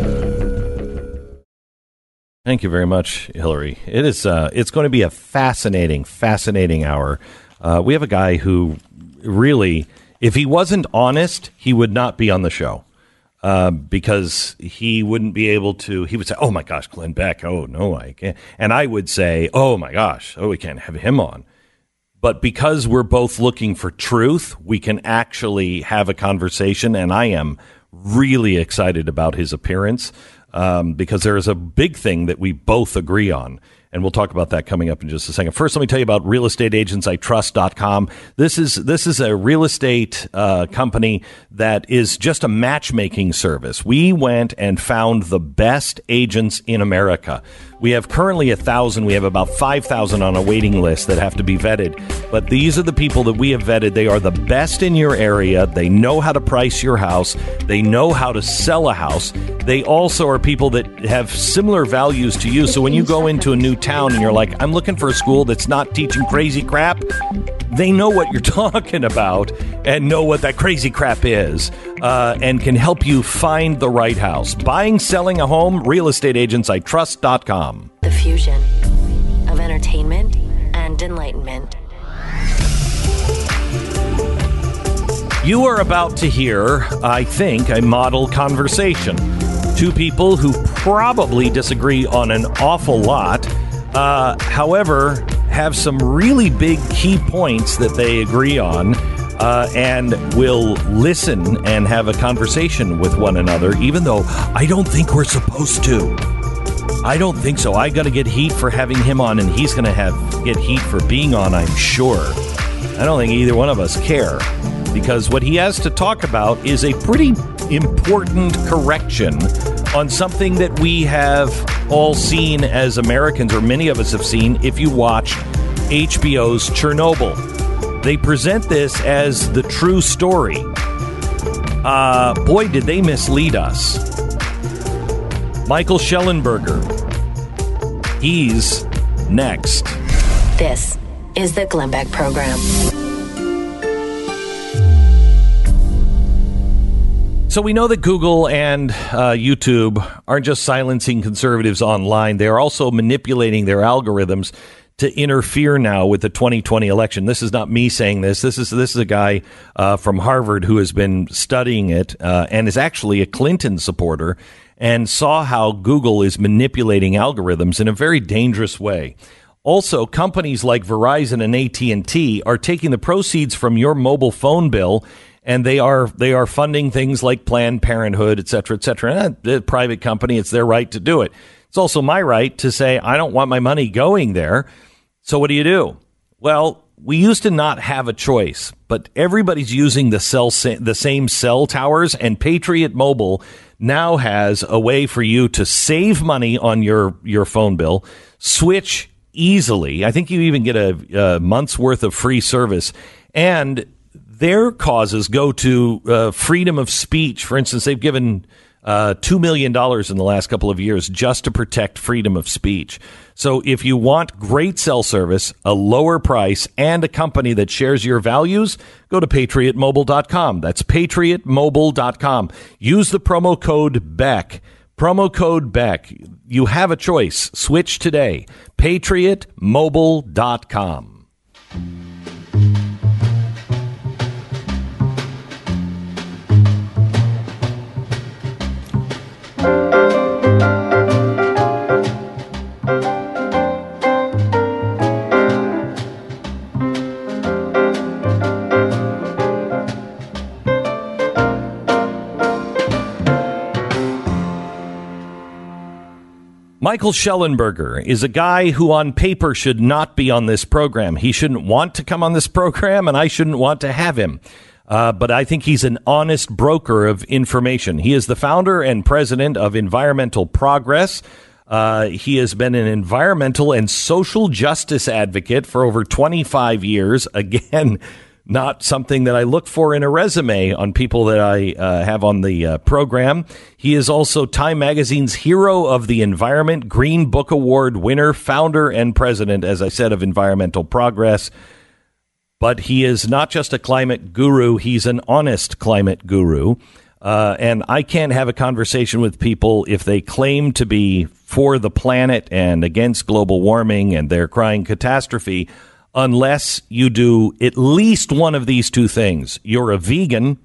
Thank you very much, Hillary. It's going to be a fascinating hour. We have a guy who really, if he wasn't honest, he would not be on the show. Because he wouldn't be able to, he would say, oh my gosh, Glenn Beck, oh no, I can't. And I would say, oh my gosh, we can't have him on. But because we're both looking for truth, we can actually have a conversation. And I am really excited about his appearance because there is a big thing that we both agree on. And we'll talk about that coming up in just a second. First, let me tell you about realestateagentsitrust.com. This is a real estate company that is just a matchmaking service. We went and found the best agents in America. We have currently 1,000. We have about 5,000 on a waiting list that have to be vetted. But these are the people that we have vetted. They are the best in your area. They know how to price your house. They know how to sell a house. They also are people that have similar values to you. So when you go into a new town and you're like, I'm looking for a school that's not teaching crazy crap, they know what you're talking about and know what that crazy crap is and can help you find the right house. Buying, selling a home, realestateagentsitrust.com. The fusion of entertainment and enlightenment. You are about to hear, I think, a model conversation. Two people who probably disagree on an awful lot, however, have some really big key points that they agree on. and will listen and have a conversation with one another, even though I don't think we're supposed to. I don't think so. I got to get heat for having him on, and he's going to get heat for being on, I'm sure. I don't think either one of us care, because what he has to talk about is a pretty important correction on something that we have all seen as Americans, or many of us have seen if you watch HBO's Chernobyl. They present this as the true story. Boy, did they mislead us. Michael Shellenberger. He's next. This is the Glenn Beck Program. So we know that Google and YouTube aren't just silencing conservatives online. They're also manipulating their algorithms to interfere now with the 2020 election. This is not me saying this. This is a guy from Harvard who has been studying it and is actually a Clinton supporter and saw how Google is manipulating algorithms in a very dangerous way. Also, companies like Verizon and AT&T are taking the proceeds from your mobile phone bill, and they are funding things like Planned Parenthood, et cetera, et cetera. The private company, it's their right to do it. It's also my right to say, I don't want my money going there. So what do? Well, we used to not have a choice, but everybody's using the same cell towers, and Patriot Mobile now has a way for you to save money on your phone bill, switch easily. I think you even get a month's worth of free service, and their causes go to freedom of speech. For instance, they've given $2 million in the last couple of years just to protect freedom of speech. So if you want great cell service, a lower price, and a company that shares your values, go to patriotmobile.com. That's patriotmobile.com. Use the promo code BECK. Promo code BECK. You have a choice. Switch today. patriotmobile.com. Michael Shellenberger is a guy who on paper should not be on this program. He shouldn't want to come on this program, and I shouldn't want to have him. But I think he's an honest broker of information. He is the founder and president of Environmental Progress. He has been an environmental and social justice advocate for over 25 years. Again, not something that I look for in a resume on people that I have on the program. He is also Time Magazine's Hero of the Environment, Green Book Award winner, founder and president, as I said, of Environmental Progress. But he is not just a climate guru. He's an honest climate guru. And I can't have a conversation with people if they claim to be for the planet and against global warming and they're crying catastrophe, unless you do at least one of these two things. You're a vegan,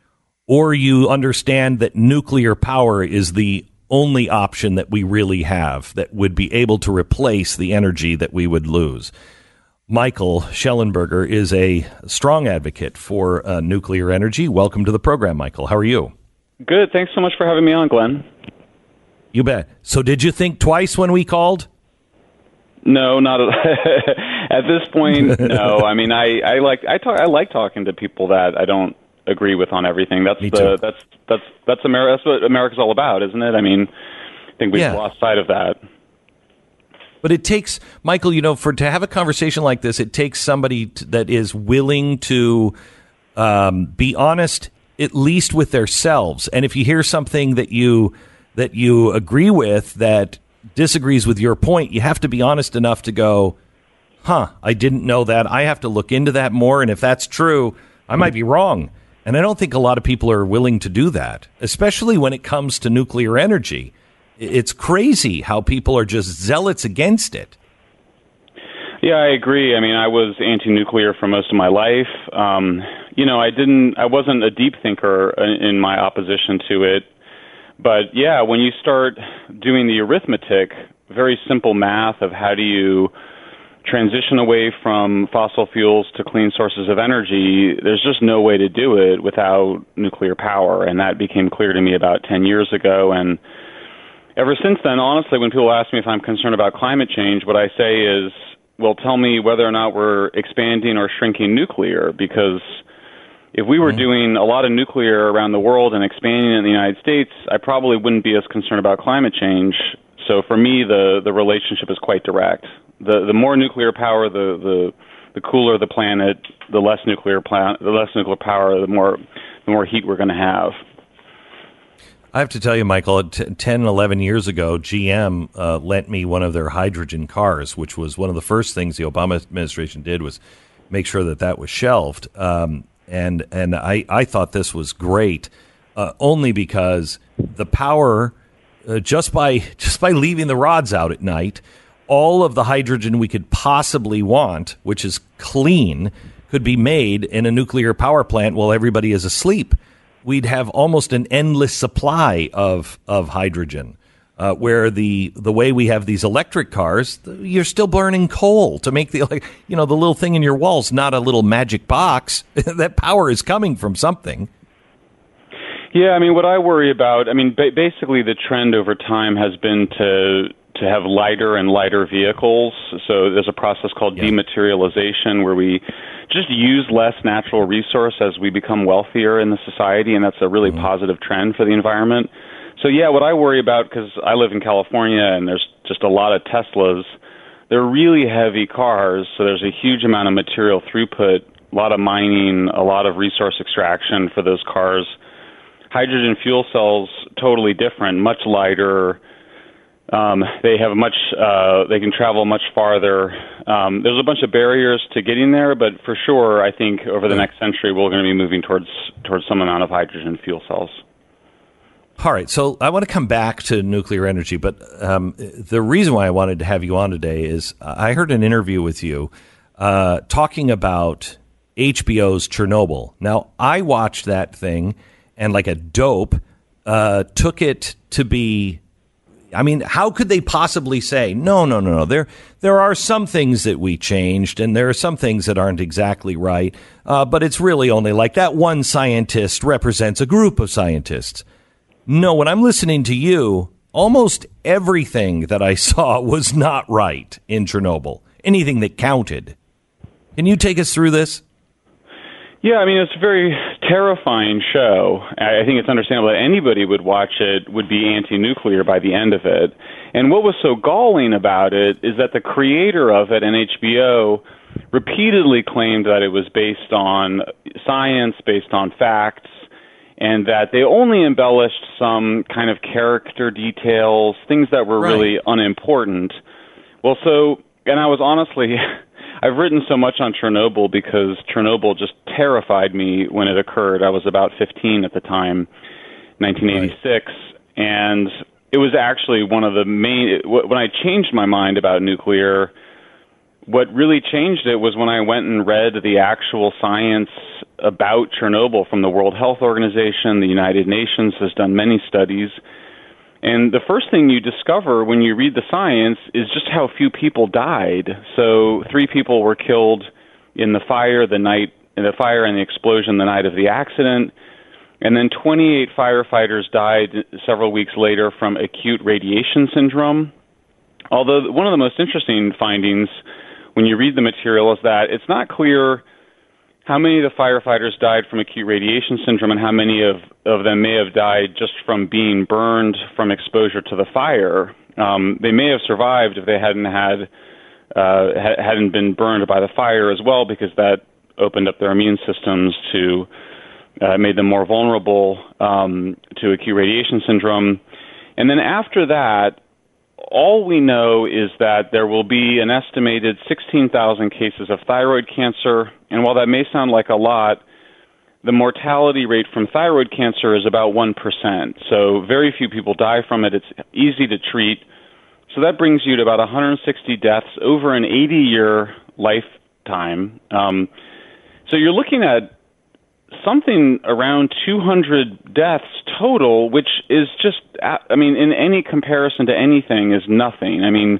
or you understand that nuclear power is the only option that we really have that would be able to replace the energy that we would lose. Michael Shellenberger is a strong advocate for nuclear energy. Welcome to the program, Michael. How are you? Good. Thanks so much for having me on, Glenn. You bet. So did you think twice when we called? No, not at this point. No, I mean, I like talking to people that I don't agree with on everything. That's what America's all about, isn't it? I mean, I think we've lost sight of that. But it takes, Michael, to have a conversation like this, it takes somebody that is willing to be honest, at least with themselves. And if you hear something that you agree with that disagrees with your point, you have to be honest enough to go, I didn't know that. I have to look into that more. And if that's true, I might be wrong. And I don't think a lot of people are willing to do that, especially when it comes to nuclear energy. It's crazy how people are just zealots against it. Yeah, I agree. I mean, I was anti-nuclear for most of my life. I wasn't a deep thinker in my opposition to it. But yeah, when you start doing the arithmetic, very simple math of how do you transition away from fossil fuels to clean sources of energy, there's just no way to do it without nuclear power. And that became clear to me about 10 years ago. And ever since then, honestly, when people ask me if I'm concerned about climate change, what I say is, well, tell me whether or not we're expanding or shrinking nuclear, because if we were doing a lot of nuclear around the world and expanding in the United States, I probably wouldn't be as concerned about climate change. So for me, the relationship is quite direct. The more nuclear power, the cooler the planet. The less nuclear power, the more heat we're going to have. I have to tell you, Michael, 10, 11 years ago, GM lent me one of their hydrogen cars, which was one of the first things the Obama administration did was make sure that was shelved. And I thought this was great, only because the power, just by leaving the rods out at night, all of the hydrogen we could possibly want, which is clean, could be made in a nuclear power plant while everybody is asleep. We'd have almost an endless supply of hydrogen, where the way we have these electric cars, you're still burning coal to make the little thing in your walls, not a little magic box. That power is coming from something. Yeah, I mean, what I worry about, basically the trend over time has been to have lighter and lighter vehicles. So there's a process called dematerialization, where we just use less natural resource as we become wealthier in the society, and that's a really positive trend for the environment. So yeah, what I worry about, because I live in California and there's just a lot of Teslas, they're really heavy cars, so there's a huge amount of material throughput, a lot of mining, a lot of resource extraction for those cars. Hydrogen fuel cells, totally different, much lighter. They can travel much farther. There's a bunch of barriers to getting there, but for sure, I think over the next century, we're going to be moving towards some amount of hydrogen fuel cells. All right, so I want to come back to nuclear energy, but the reason why I wanted to have you on today is I heard an interview with you talking about HBO's Chernobyl. Now, I watched that thing and like a dope took it to be... how could they possibly say, no, there are some things that we changed, and there are some things that aren't exactly right, but it's really only like that one scientist represents a group of scientists. No, when I'm listening to you, almost everything that I saw was not right in Chernobyl, anything that counted. Can you take us through this? Yeah, it's a very terrifying show. I think it's understandable that anybody would watch it would be anti-nuclear by the end of it. And what was so galling about it is that the creator of it, and HBO, repeatedly claimed that it was based on science, based on facts, and that they only embellished some kind of character details, things that were really unimportant. Well, and I was honestly... I've written so much on Chernobyl because Chernobyl just terrified me when it occurred. I was about 15 at the time, 1986, and it was actually one of the main... When I changed my mind about nuclear, what really changed it was when I went and read the actual science about Chernobyl from the World Health Organization. The United Nations has done many studies. And the first thing you discover when you read the science is just how few people died. So 3 people were killed in the fire and the explosion the night of the accident. And then 28 firefighters died several weeks later from acute radiation syndrome. Although one of the most interesting findings when you read the material is that it's not clear how many of the firefighters died from acute radiation syndrome and how many of them may have died just from being burned from exposure to the fire. They may have survived if they hadn't been burned by the fire as well, because that opened up their immune systems to made them more vulnerable to acute radiation syndrome. And then after that, all we know is that there will be an estimated 16,000 cases of thyroid cancer, and while that may sound like a lot, the mortality rate from thyroid cancer is about 1%. So very few people die from it. It's easy to treat. So that brings you to about 160 deaths over an 80-year lifetime. So you're looking at something around 200 deaths total, which is just, in any comparison to anything, is nothing.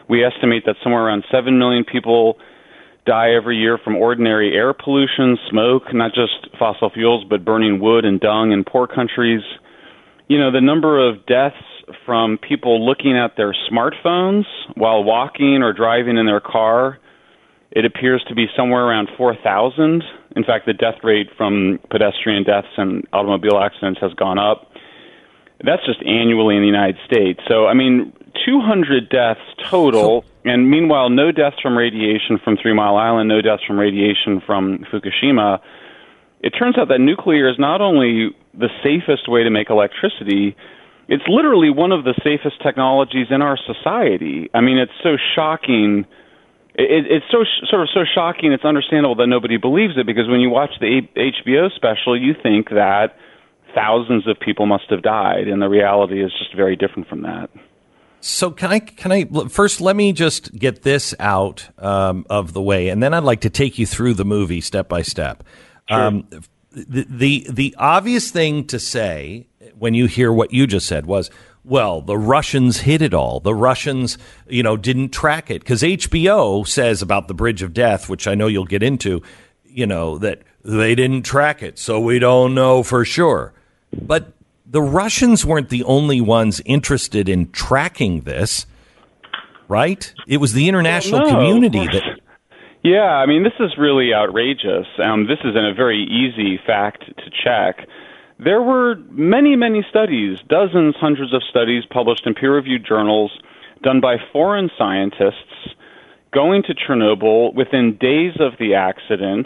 We estimate that somewhere around 7 million people die every year from ordinary air pollution, smoke, not just fossil fuels, but burning wood and dung in poor countries. The number of deaths from people looking at their smartphones while walking or driving in their car, it appears to be somewhere around 4,000. In fact, the death rate from pedestrian deaths and automobile accidents has gone up. That's just annually in the United States. So, 200 deaths total, and meanwhile, no deaths from radiation from 3 Mile Island, no deaths from radiation from Fukushima. It turns out that nuclear is not only the safest way to make electricity, it's literally one of the safest technologies in our society. It's so shocking. It's so shocking, it's understandable that nobody believes it, because when you watch the HBO special, you think that thousands of people must have died, and the reality is just very different from that. So can I first, let me just get this out of the way, and then I'd like to take you through the movie step by step. Sure. The obvious thing to say when you hear what you just said was, well, the Russians hid it all. The Russians, didn't track it, because HBO says about the Bridge of Death, which I know you'll get into, that they didn't track it, so we don't know for sure. But the Russians weren't the only ones interested in tracking this, right? It was the international community that... Yeah, this is really outrageous. This is a very easy fact to check. There were many, many studies, dozens, hundreds of studies published in peer-reviewed journals done by foreign scientists going to Chernobyl within days of the accident.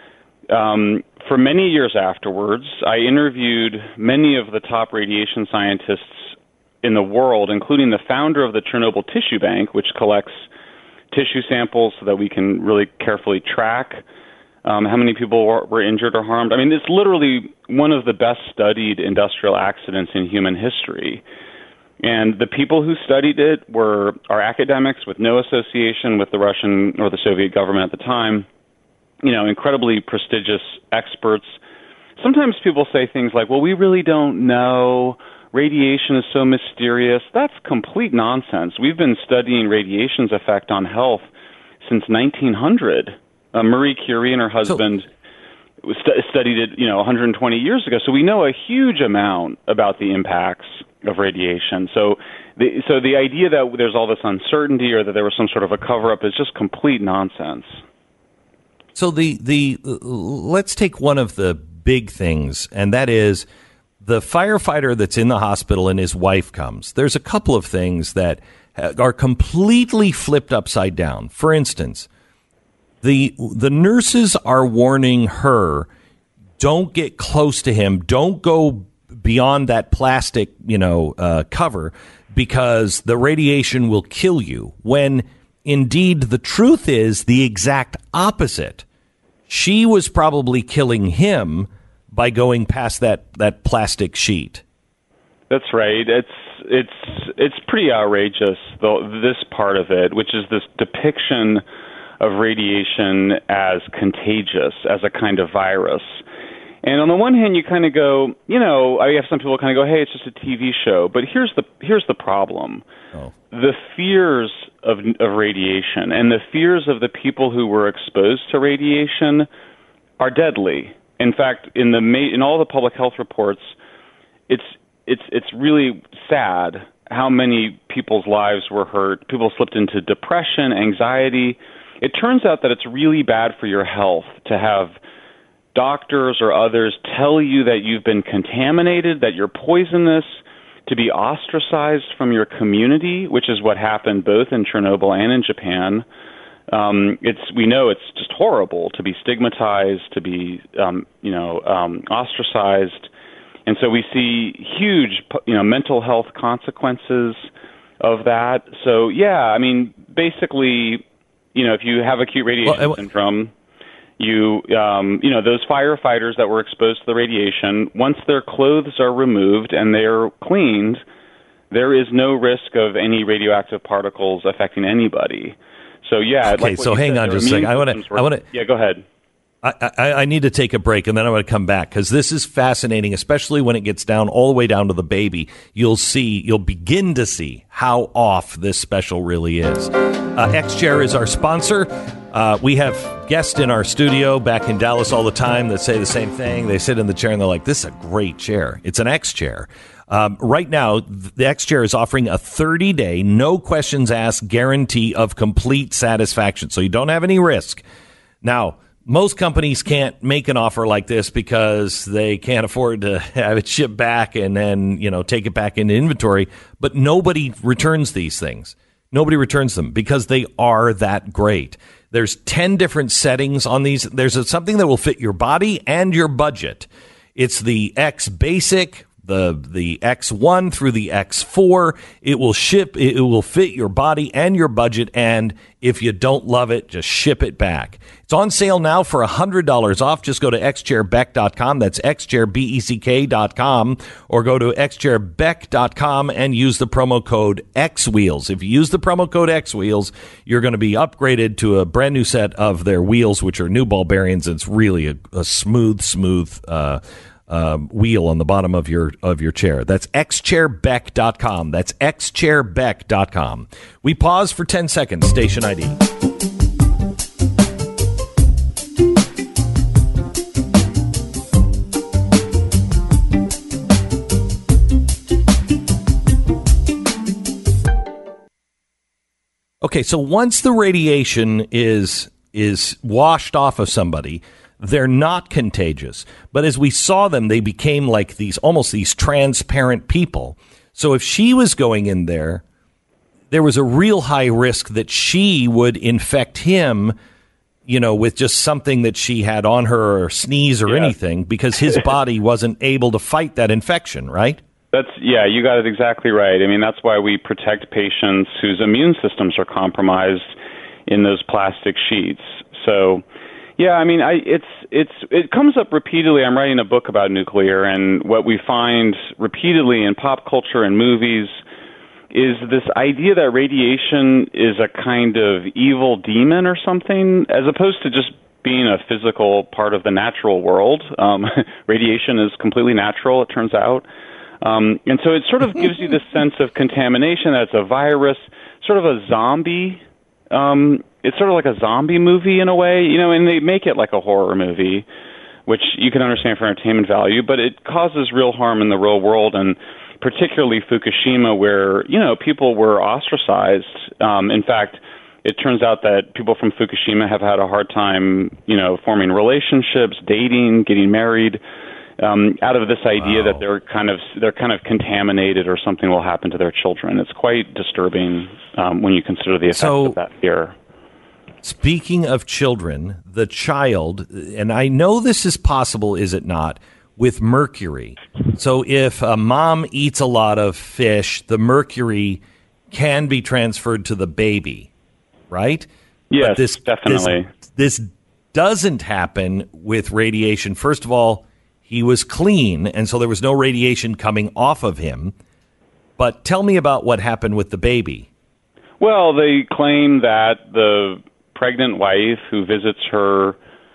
For many years afterwards, I interviewed many of the top radiation scientists in the world, including the founder of the Chernobyl Tissue Bank, which collects tissue samples so that we can really carefully track how many people were injured or harmed. It's literally one of the best studied industrial accidents in human history. And the people who studied it are academics with no association with the Russian or the Soviet government at the time, incredibly prestigious experts. Sometimes people say things like, well, we really don't know. Radiation is so mysterious. That's complete nonsense. We've been studying radiation's effect on health since 1900. Marie Curie and her husband studied it, 120 years ago. So we know a huge amount about the impacts of radiation. So the idea that there's all this uncertainty or that there was some sort of a cover-up is just complete nonsense. So let's take one of the big things, and that is the firefighter that's in the hospital and his wife comes. There's a couple of things that are completely flipped upside down. For instance, the nurses are warning her, don't get close to him, don't go beyond that plastic, cover, because the radiation will kill you. When indeed the truth is the exact opposite. She was probably killing him by going past that plastic sheet. That's right. It's pretty outrageous, though, this part of it, which is this depiction of radiation as contagious, as a kind of virus. And on the one hand, you kind of go, I have some people kind of go, hey, it's just a TV show. But here's the problem. Oh. The fears of radiation and the fears of the people who were exposed to radiation are deadly. In fact, in all the public health reports, it's really sad how many people's lives were hurt. People slipped into depression, anxiety. It turns out that it's really bad for your health to have doctors or others tell you that you've been contaminated, that you're poisonous, to be ostracized from your community, which is what happened both in Chernobyl and in Japan. We know it's just horrible to be stigmatized, to be ostracized, and so we see huge mental health consequences of that. So yeah, basically, if you have acute radiation syndrome, those firefighters that were exposed to the radiation, once their clothes are removed and they're cleaned, there is no risk of any radioactive particles affecting anybody. So yeah. Okay, so hang on just a second. I want to. Yeah, go ahead. I need to take a break, and then I'm going to come back, because this is fascinating, especially when it gets down all the way down to the baby. You'll begin to see how off this special really is. X-Chair is our sponsor. We have guests in our studio back in Dallas all the time that say the same thing. They sit in the chair and they're like, this is a great chair. It's an X-Chair. Right now, the X-Chair is offering a 30-day, no questions asked guarantee of complete satisfaction. So you don't have any risk. Now, most companies can't make an offer like this because they can't afford to have it shipped back and then, take it back into inventory. But nobody returns these things. Nobody returns them because they are that great. There's 10 different settings on these. There's something that will fit your body and your budget. It's the X Basic, the X1 through the X4. It will ship. It will fit your body and your budget. And if you don't love it, just ship it back. It's on sale now for $100 off. Just go to xchairbeck.com. That's xchairbeck.com, or go to xchairbeck.com and use the promo code XWheels. If you use the promo code XWheels, you're going to be upgraded to a brand new set of their wheels, which are new ball bearings. It's really a smooth wheel on the bottom of your chair. That's xchairbeck.com. That's xchairbeck.com. We pause for 10 seconds. Station ID. Okay, so once the radiation is washed off of somebody, they're not contagious. But as we saw them, they became like almost these transparent people. So if she was going in there, there was a real high risk that she would infect him, with just something that she had on her, or sneeze or anything, because his body wasn't able to fight that infection, right? You got it exactly right. I mean, that's why we protect patients whose immune systems are compromised in those plastic sheets. So, yeah, I mean, it comes up repeatedly. I'm writing a book about nuclear, and what we find repeatedly in pop culture and movies is this idea that radiation is a kind of evil demon or something, as opposed to just being a physical part of the natural world. Radiation is completely natural, it turns out. And so it sort of gives you this sense of contamination, that it's a virus, sort of a zombie. It's sort of like a zombie movie in a way, and they make it like a horror movie, which you can understand for entertainment value, but it causes real harm in the real world, and particularly Fukushima, where, people were ostracized. In fact, it turns out that people from Fukushima have had a hard time, forming relationships, dating, getting married, out of this idea that they're kind of contaminated, or something will happen to their children. It's quite disturbing when you consider the effects of that fear. Speaking of children, the child, and I know this is possible, is it not, with mercury. So if a mom eats a lot of fish, the mercury can be transferred to the baby, right? Yes, definitely. This doesn't happen with radiation. First of all, he was clean, and so there was no radiation coming off of him. But tell me about what happened with the baby. Well, they claim that the pregnant wife who visits her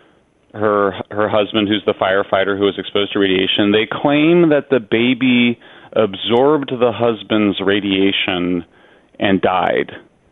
husband, who's the firefighter who was exposed to radiation, they claim that the baby absorbed the husband's radiation and died.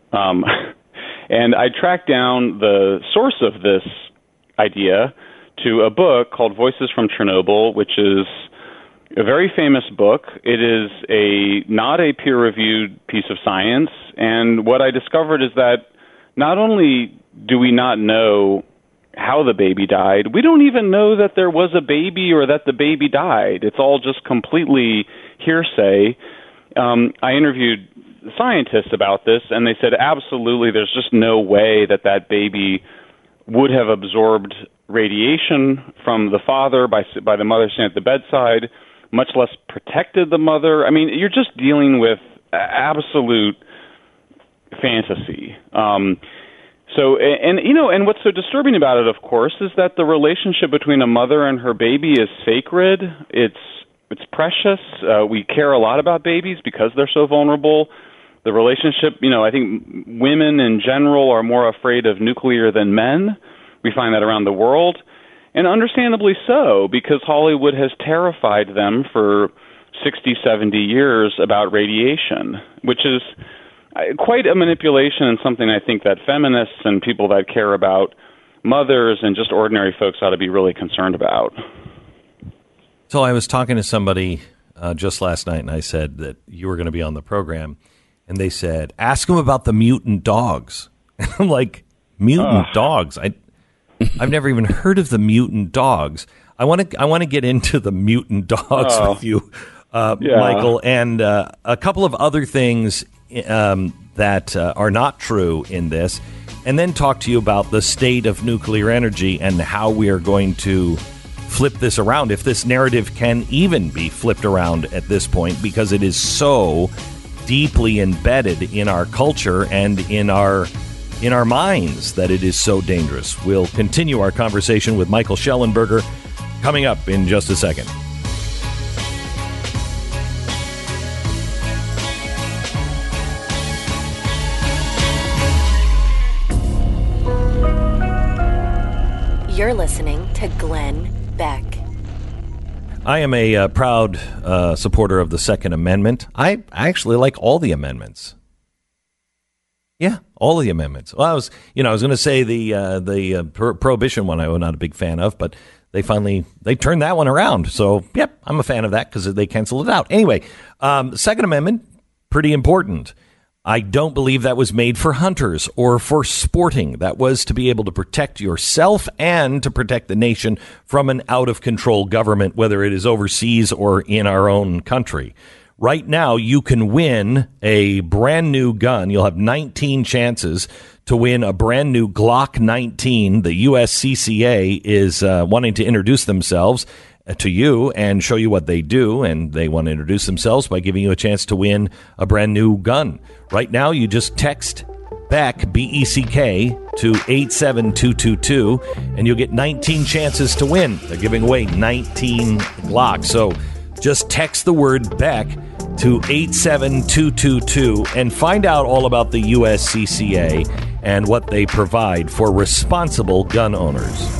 And I tracked down the source of this idea to a book called Voices from Chernobyl, which is a very famous book. It is not a peer-reviewed piece of science, and what I discovered is that not only do we not know how the baby died, we don't even know that there was a baby or that the baby died. It's all just completely hearsay. I interviewed scientists about this, and they said absolutely there's just no way that baby would have absorbed radiation from the father by the mother sitting at the bedside, much less protected the mother. I mean, you're just dealing with absolute fantasy. And what's so disturbing about it, of course, is that the relationship between a mother and her baby is sacred. It's precious. We care a lot about babies because they're so vulnerable. The relationship, I think women in general are more afraid of nuclear than men. We find that around the world. And understandably so, because Hollywood has terrified them for 60, 70 years about radiation, which is quite a manipulation and something I think that feminists and people that care about mothers and just ordinary folks ought to be really concerned about. So I was talking to somebody just last night, and I said that you were going to be on the program, and they said, ask them about the mutant dogs. And I'm like, mutant dogs? I've never even heard of the mutant dogs. I want to get into the mutant dogs with you, Michael, and a couple of other things that are not true in this, and then talk to you about the state of nuclear energy and how we are going to flip this around, if this narrative can even be flipped around at this point, because it is so deeply embedded in our culture and in our minds that it is so dangerous. We'll continue our conversation with Michael Shellenberger coming up in just a second. You're listening to Glenn Beck. I am a proud supporter of the Second Amendment. I actually like all the amendments. Yeah, all of the amendments. Well, I was going to say the prohibition one I was not a big fan of, but they turned that one around. So, yep, I'm a fan of that because they canceled it out. Anyway, Second Amendment, pretty important. I don't believe that was made for hunters or for sporting. That was to be able to protect yourself and to protect the nation from an out-of-control government, whether it is overseas or in our own country. Right now, you can win a brand new gun. You'll have 19 chances to win a brand new Glock 19. The USCCA is wanting to introduce themselves to you and show you what they do, and they want to introduce themselves by giving you a chance to win a brand new gun. Right now, you just text BECK, B-E-C-K, to 87222, and you'll get 19 chances to win. They're giving away 19 Glocks. So just text the word BECK to 87222 and find out all about the USCCA and what they provide for responsible gun owners.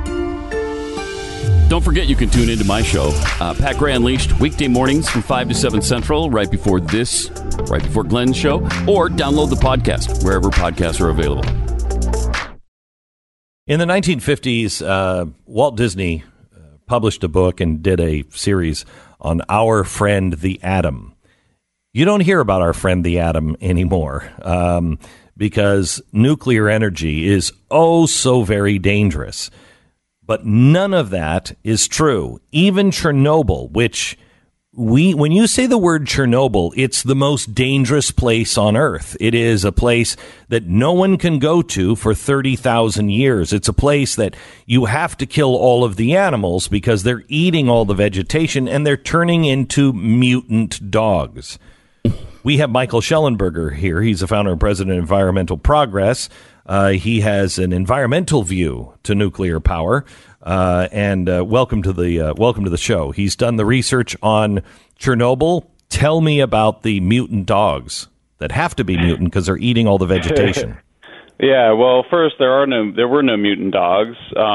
Don't forget you can tune into my show, Pat Gray Unleashed, weekday mornings from 5 to 7 Central, right before Glenn's show, or download the podcast wherever podcasts are available. In the 1950s, Walt Disney published a book and did a series on our friend the atom. You don't hear about our friend the atom anymore because nuclear energy is so very dangerous. But none of that is true. Even Chernobyl, which when you say the word Chernobyl, it's the most dangerous place on Earth. It is a place that no one can go to for 30,000 years. It's a place that you have to kill all of the animals because they're eating all the vegetation and they're turning into mutant dogs. We have Michael Shellenberger here. He's the founder and president of Environmental Progress. He has an environmental view to nuclear power, and welcome to the show. He's done the research on Chernobyl. Tell me about the mutant dogs that have to be mutant because they're eating all the vegetation. Yeah, well, first there were no mutant dogs.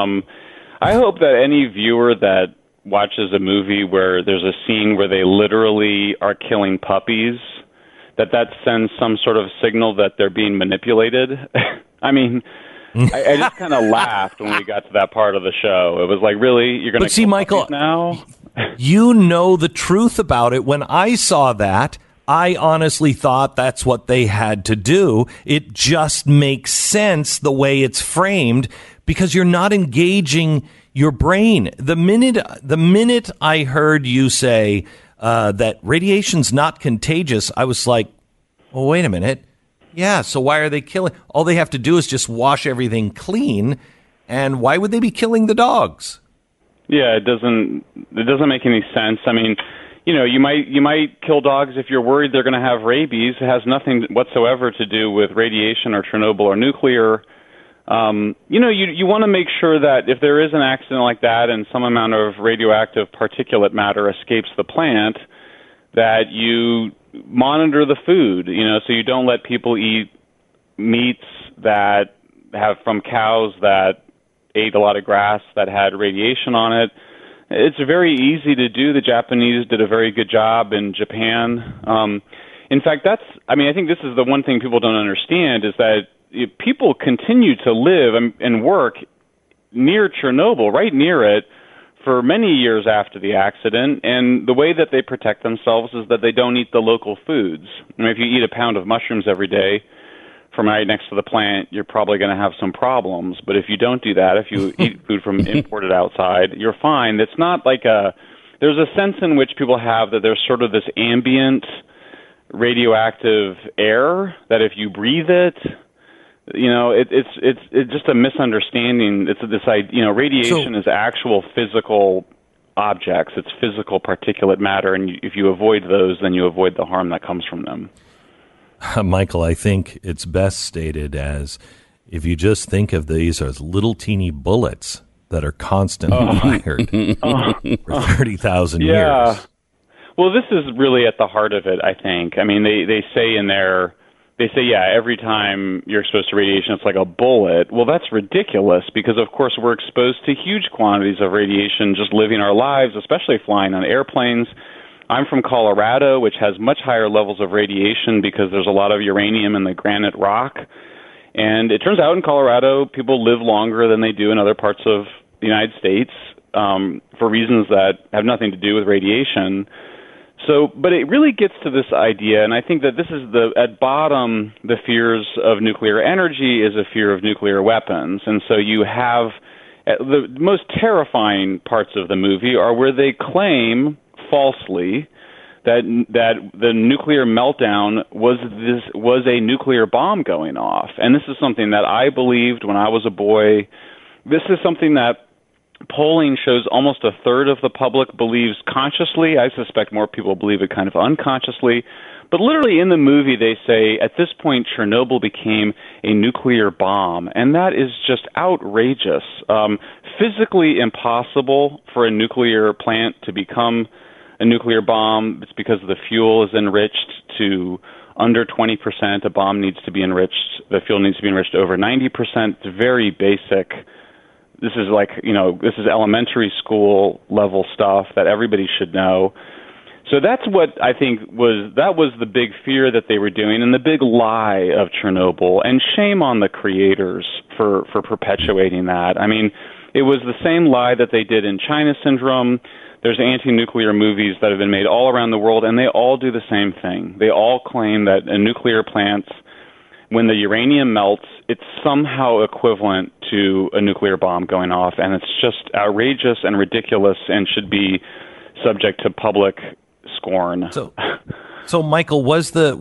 I hope that any viewer that watches a movie where there's a scene where they literally are killing puppies, that sends some sort of signal that they're being manipulated. I mean, I just kind of laughed when we got to that part of the show. It was like, really? You're going to see, Michael, now? You know the truth about it. When I saw that, I honestly thought that's what they had to do. It just makes sense the way it's framed because you're not engaging your brain. The minute I heard you say that radiation's not contagious, I was like, well, wait a minute. Yeah, so why are they killing? All they have to do is just wash everything clean, and why would they be killing the dogs? Yeah, it doesn't make any sense. I mean, you might kill dogs if you're worried they're going to have rabies. It has nothing whatsoever to do with radiation or Chernobyl or nuclear. You want to make sure that if there is an accident like that and some amount of radioactive particulate matter escapes the plant, that you monitor the food, so you don't let people eat meats that have from cows that ate a lot of grass that had radiation on it. It's very easy to do. The Japanese did a very good job in Japan. In fact, I think this is the one thing people don't understand is that people continue to live and work near Chernobyl, right near it, for many years after the accident, and the way that they protect themselves is that they don't eat the local foods. I mean, if you eat a pound of mushrooms every day from right next to the plant, you're probably going to have some problems. But if you don't do that, if you eat food from imported outside, you're fine. It's not like there's a sense in which people have that there's sort of this ambient radioactive air that if you breathe it, it's just a misunderstanding. It's this idea, radiation is actual physical objects. It's physical particulate matter, and if you avoid those, then you avoid the harm that comes from them. Michael, I think it's best stated as if you just think of these as little teeny bullets that are constantly fired for 30,000 years. Well, this is really at the heart of it, I think. I mean, they say in there, every time you're exposed to radiation, it's like a bullet. Well, that's ridiculous because, of course, we're exposed to huge quantities of radiation just living our lives, especially flying on airplanes. I'm from Colorado, which has much higher levels of radiation because there's a lot of uranium in the granite rock. And it turns out in Colorado, people live longer than they do in other parts of the United States for reasons that have nothing to do with radiation. But it really gets to this idea, and I think that this is at bottom, the fears of nuclear energy is a fear of nuclear weapons. And so you have the most terrifying parts of the movie are where they claim falsely that the nuclear meltdown was a nuclear bomb going off. And this is something that I believed when I was a boy. This is something that polling shows almost a third of the public believes consciously. I suspect more people believe it kind of unconsciously. But literally in the movie, they say, at this point, Chernobyl became a nuclear bomb. And that is just outrageous. Physically impossible for a nuclear plant to become a nuclear bomb. It's because the fuel is enriched to under 20%. A bomb needs to be enriched. The fuel needs to be enriched over 90%. It's very basic. This is this is elementary school level stuff that everybody should know. So that's what I think was the big fear that they were doing and the big lie of Chernobyl. And shame on the creators for perpetuating that. I mean, it was the same lie that they did in China Syndrome. There's anti-nuclear movies that have been made all around the world, and they all do the same thing. They all claim that a nuclear plant, when the uranium melts, it's somehow equivalent to a nuclear bomb going off, and it's just outrageous and ridiculous and should be subject to public scorn. So Michael, was the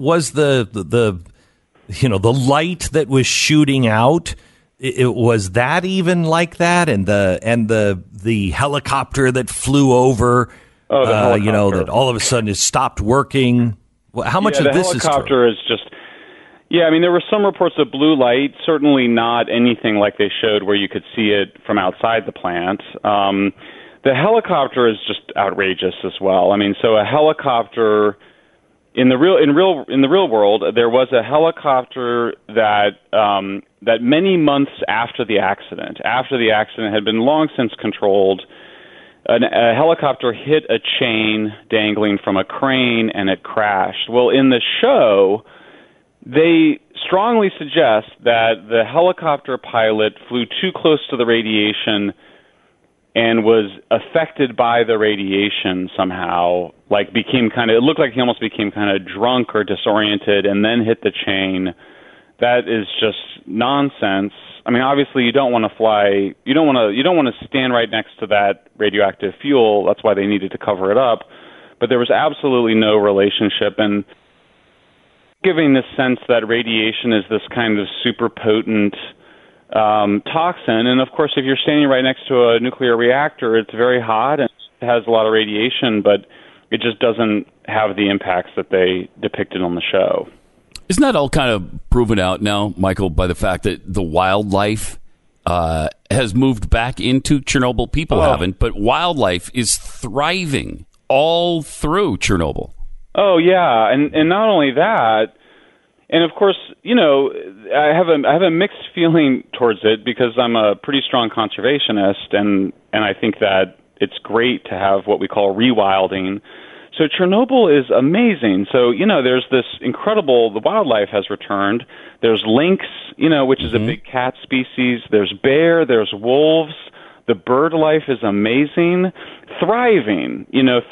light that was shooting out, was that even like that, and the helicopter that flew over, that all of a sudden it stopped working? How much of this is true? The helicopter is just. Yeah, I mean, there were some reports of blue light, certainly not anything like they showed where you could see it from outside the plant. The helicopter is just outrageous as well. I mean, so a helicopter in the real world, there was a helicopter that many months after the accident had been long since controlled, a helicopter hit a chain dangling from a crane and it crashed. Well, in the show, they strongly suggest that the helicopter pilot flew too close to the radiation and was affected by the radiation somehow, it looked like he almost became kind of drunk or disoriented and then hit the chain. That is just nonsense. I mean, obviously you don't want to fly, you don't want to stand right next to that radioactive fuel. That's why they needed to cover it up. But there was absolutely no relationship, and giving this sense that radiation is this kind of super potent toxin. And of course, if you're standing right next to a nuclear reactor, it's very hot and it has a lot of radiation, but it just doesn't have the impacts that they depicted on the show. Isn't that all kind of proven out now, Michael, by the fact that the wildlife has moved back into Chernobyl? People haven't, but wildlife is thriving all through Chernobyl. Oh, yeah. And not only that, And of course, I have a mixed feeling towards it because I'm a pretty strong conservationist, and I think that it's great to have what we call rewilding. So Chernobyl is amazing. So, there's this the wildlife has returned. There's lynx, which is a big cat species. There's bear, there's wolves. The bird life is amazing. Thriving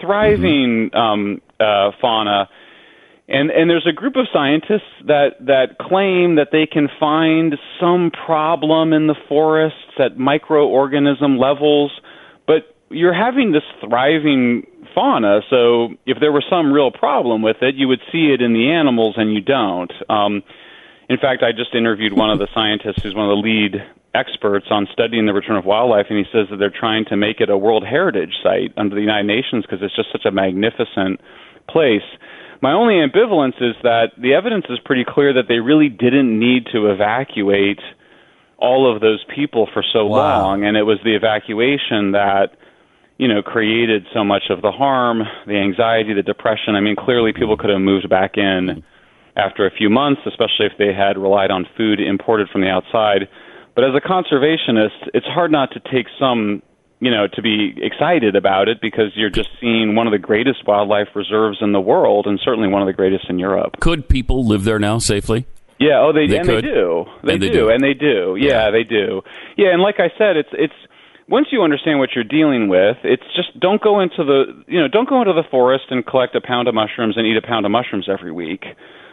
fauna. And there's a group of scientists that claim that they can find some problem in the forests at microorganism levels, but you're having this thriving fauna, so if there were some real problem with it, you would see it in the animals, and you don't. In fact, I just interviewed one of the scientists who's one of the lead experts on studying the return of wildlife, and he says that they're trying to make it a World Heritage Site under the United Nations because it's just such a magnificent place. My only ambivalence is that the evidence is pretty clear that they really didn't need to evacuate all of those people for so long, and it was the evacuation that created so much of the harm, the anxiety, the depression. I mean, clearly people could have moved back in after a few months, especially if they had relied on food imported from the outside. But as a conservationist, it's hard not to take some, to be excited about it because you're just seeing one of the greatest wildlife reserves in the world and certainly one of the greatest in Europe. Could people live there now safely? Yeah, they do. They do. Yeah, they do. Yeah, and like I said, it's once you understand what you're dealing with, it's just don't go into the forest and collect a pound of mushrooms and eat a pound of mushrooms every week.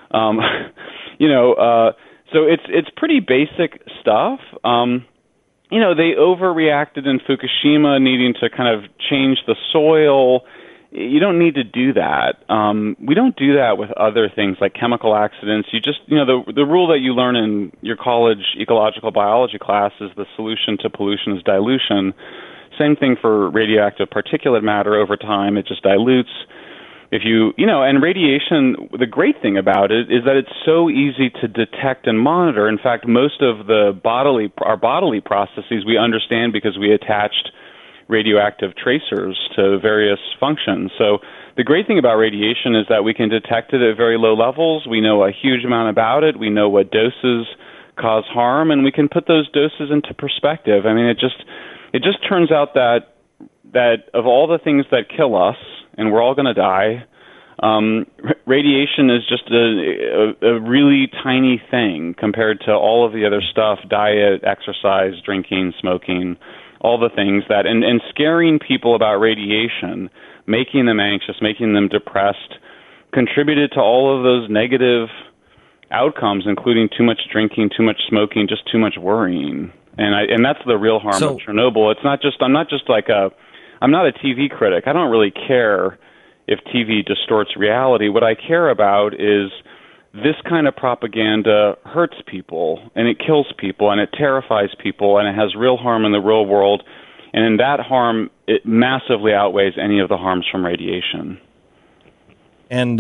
So it's pretty basic stuff. They overreacted in Fukushima, needing to kind of change the soil. You don't need to do that. We don't do that with other things like chemical accidents. You just, the rule that you learn in your college ecological biology class is the solution to pollution is dilution. Same thing for radioactive particulate matter. Over time, it just dilutes. And radiation, the great thing about it is that it's so easy to detect and monitor. In fact, most of our bodily processes we understand because we attached radioactive tracers to various functions. So the great thing about radiation is that we can detect it at very low levels. We know a huge amount about it. We know what doses cause harm, and we can put those doses into perspective. I mean, it just turns out that of all the things that kill us, and we're all going to die, radiation is just a really tiny thing compared to all of the other stuff, diet, exercise, drinking, smoking, all the things that, and scaring people about radiation, making them anxious, making them depressed, contributed to all of those negative outcomes, including too much drinking, too much smoking, just too much worrying. And that's the real harm of Chernobyl. I'm not a TV critic. I don't really care if TV distorts reality. What I care about is this kind of propaganda hurts people, and it kills people, and it terrifies people, and it has real harm in the real world. And in that harm, it massively outweighs any of the harms from radiation. And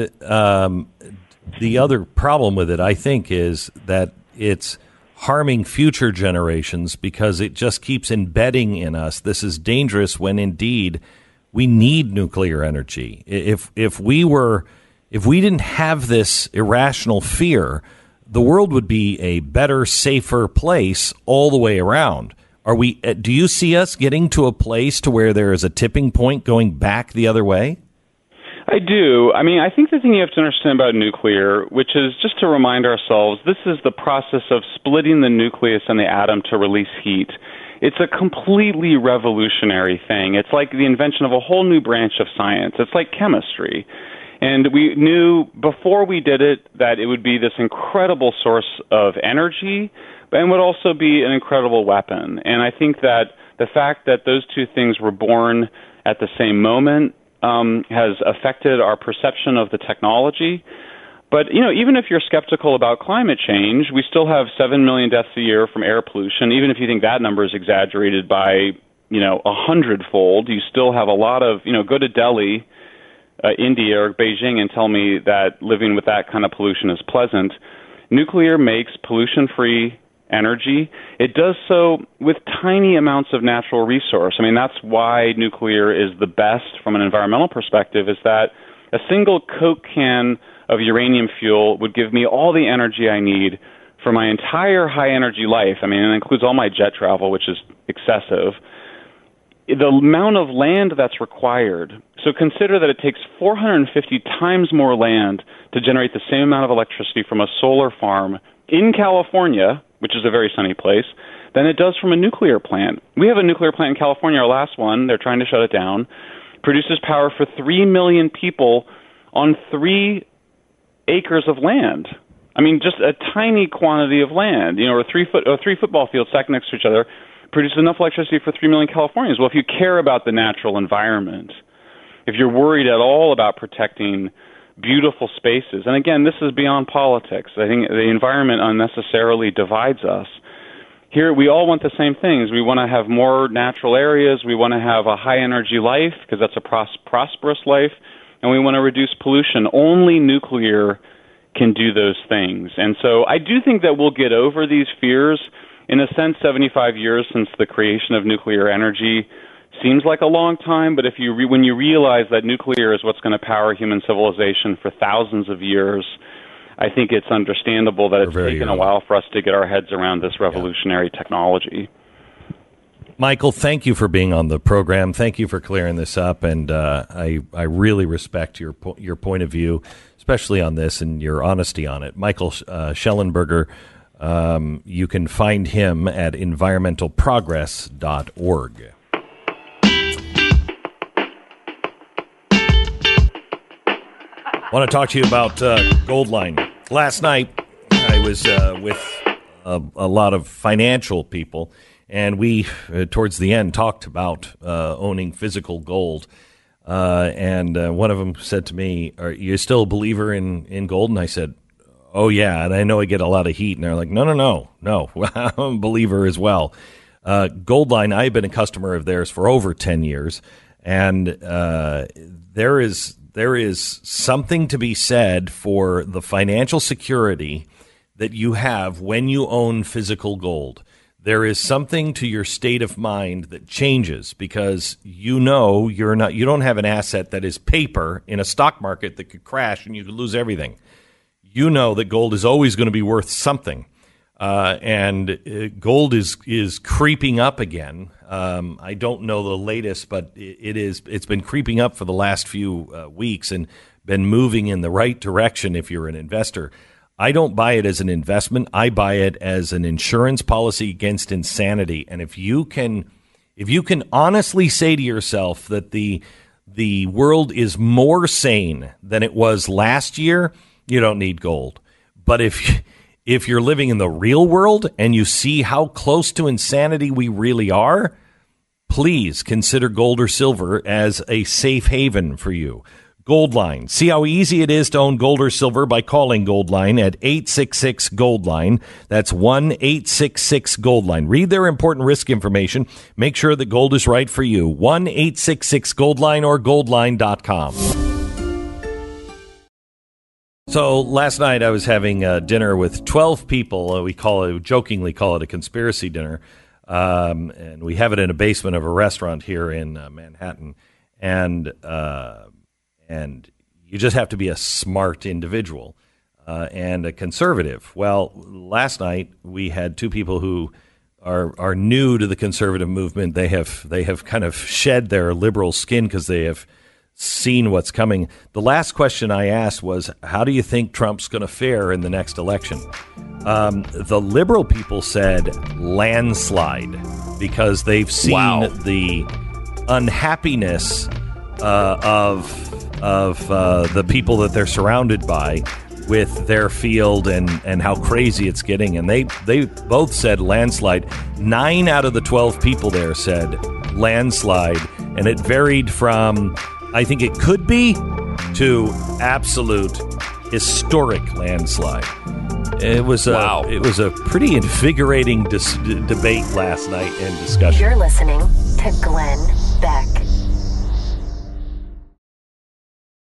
the other problem with it, I think, is that it's harming future generations because it just keeps embedding in us. This is dangerous when indeed we need nuclear energy. If we didn't have this irrational fear, the world would be a better, safer place all the way around. Do you see us getting to a place to where there is a tipping point going back the other way? I do. I mean, I think the thing you have to understand about nuclear, which is just to remind ourselves, this is the process of splitting the nucleus and the atom to release heat. It's a completely revolutionary thing. It's like the invention of a whole new branch of science. It's like chemistry. And we knew before we did it that it would be this incredible source of energy and would also be an incredible weapon. And I think that the fact that those two things were born at the same moment has affected our perception of the technology. But, even if you're skeptical about climate change, we still have 7 million deaths a year from air pollution. Even if you think that number is exaggerated by, 100-fold, you still have a lot of, go to Delhi, India, or Beijing and tell me that living with that kind of pollution is pleasant. Nuclear makes pollution-free energy. It does so with tiny amounts of natural resource. I mean, that's why nuclear is the best from an environmental perspective, is that a single Coke can of uranium fuel would give me all the energy I need for my entire high-energy life. I mean, it includes all my jet travel, which is excessive. The amount of land that's required, so consider that it takes 450 times more land to generate the same amount of electricity from a solar farm in California, which is a very sunny place, than it does from a nuclear plant. We have a nuclear plant in California, our last one, they're trying to shut it down, produces power for 3 million people on 3 acres of land. I mean, just a tiny quantity of land, or three football fields stacked next to each other, produces enough electricity for 3 million Californians. Well, if you care about the natural environment, if you're worried at all about protecting beautiful spaces, and again, this is beyond politics. I think the environment unnecessarily divides us. Here, we all want the same things. We want to have more natural areas. We want to have a high-energy life because that's a prosperous life, and we want to reduce pollution. Only nuclear can do those things. And so I do think that we'll get over these fears. In a sense, 75 years since the creation of nuclear energy seems like a long time, but when you realize that nuclear is what's going to power human civilization for thousands of years, I think it's understandable that it's taken a while for us to get our heads around this revolutionary technology. Michael, thank you for being on the program. Thank you for clearing this up, and I really respect your point of view, especially on this and your honesty on it. Michael Shellenberger, you can find him at environmentalprogress.org. I want to talk to you about Goldline. Last night, I was with a lot of financial people, and we, towards the end, talked about owning physical gold. And one of them said to me, "Are you still a believer in gold?" And I said, "Oh, yeah." And I know I get a lot of heat. And they're like, no. I'm a believer as well. Goldline, I've been a customer of theirs for over 10 years. And there is something to be said for the financial security that you have when you own physical gold. There is something to your state of mind that changes because you don't have an asset that is paper in a stock market that could crash and you could lose everything. You know that gold is always going to be worth something. And gold is creeping up again. I don't know the latest, but it's been creeping up for the last few weeks and been moving in the right direction if you're an investor. I don't buy it as an investment. I buy it as an insurance policy against insanity. And if you can honestly say to yourself that the world is more sane than it was last year, you don't need gold. But if you're living in the real world and you see how close to insanity we really are, please consider gold or silver as a safe haven for you. Goldline. See how easy it is to own gold or silver by calling Goldline at 866-GOLDLINE. That's 1-866-GOLDLINE. Read their important risk information. Make sure that gold is right for you. 1-866-GOLDLINE or goldline.com. So last night I was having dinner with 12 people. We jokingly call it a conspiracy dinner. And we have it in a basement of a restaurant here in Manhattan. And you just have to be a smart individual and a conservative. Well, last night we had two people who are new to the conservative movement. They have kind of shed their liberal skin because they have seen what's coming. The last question I asked was, how do you think Trump's going to fare in the next election? The liberal people said landslide because they've seen the unhappiness of the people that they're surrounded by with their field and how crazy it's getting. And they both said landslide. 9 out of the 12 people there said landslide. And it varied from, I think it could be, to absolute historic landslide. It was a pretty invigorating debate last night and discussion. You're listening to Glenn Beck.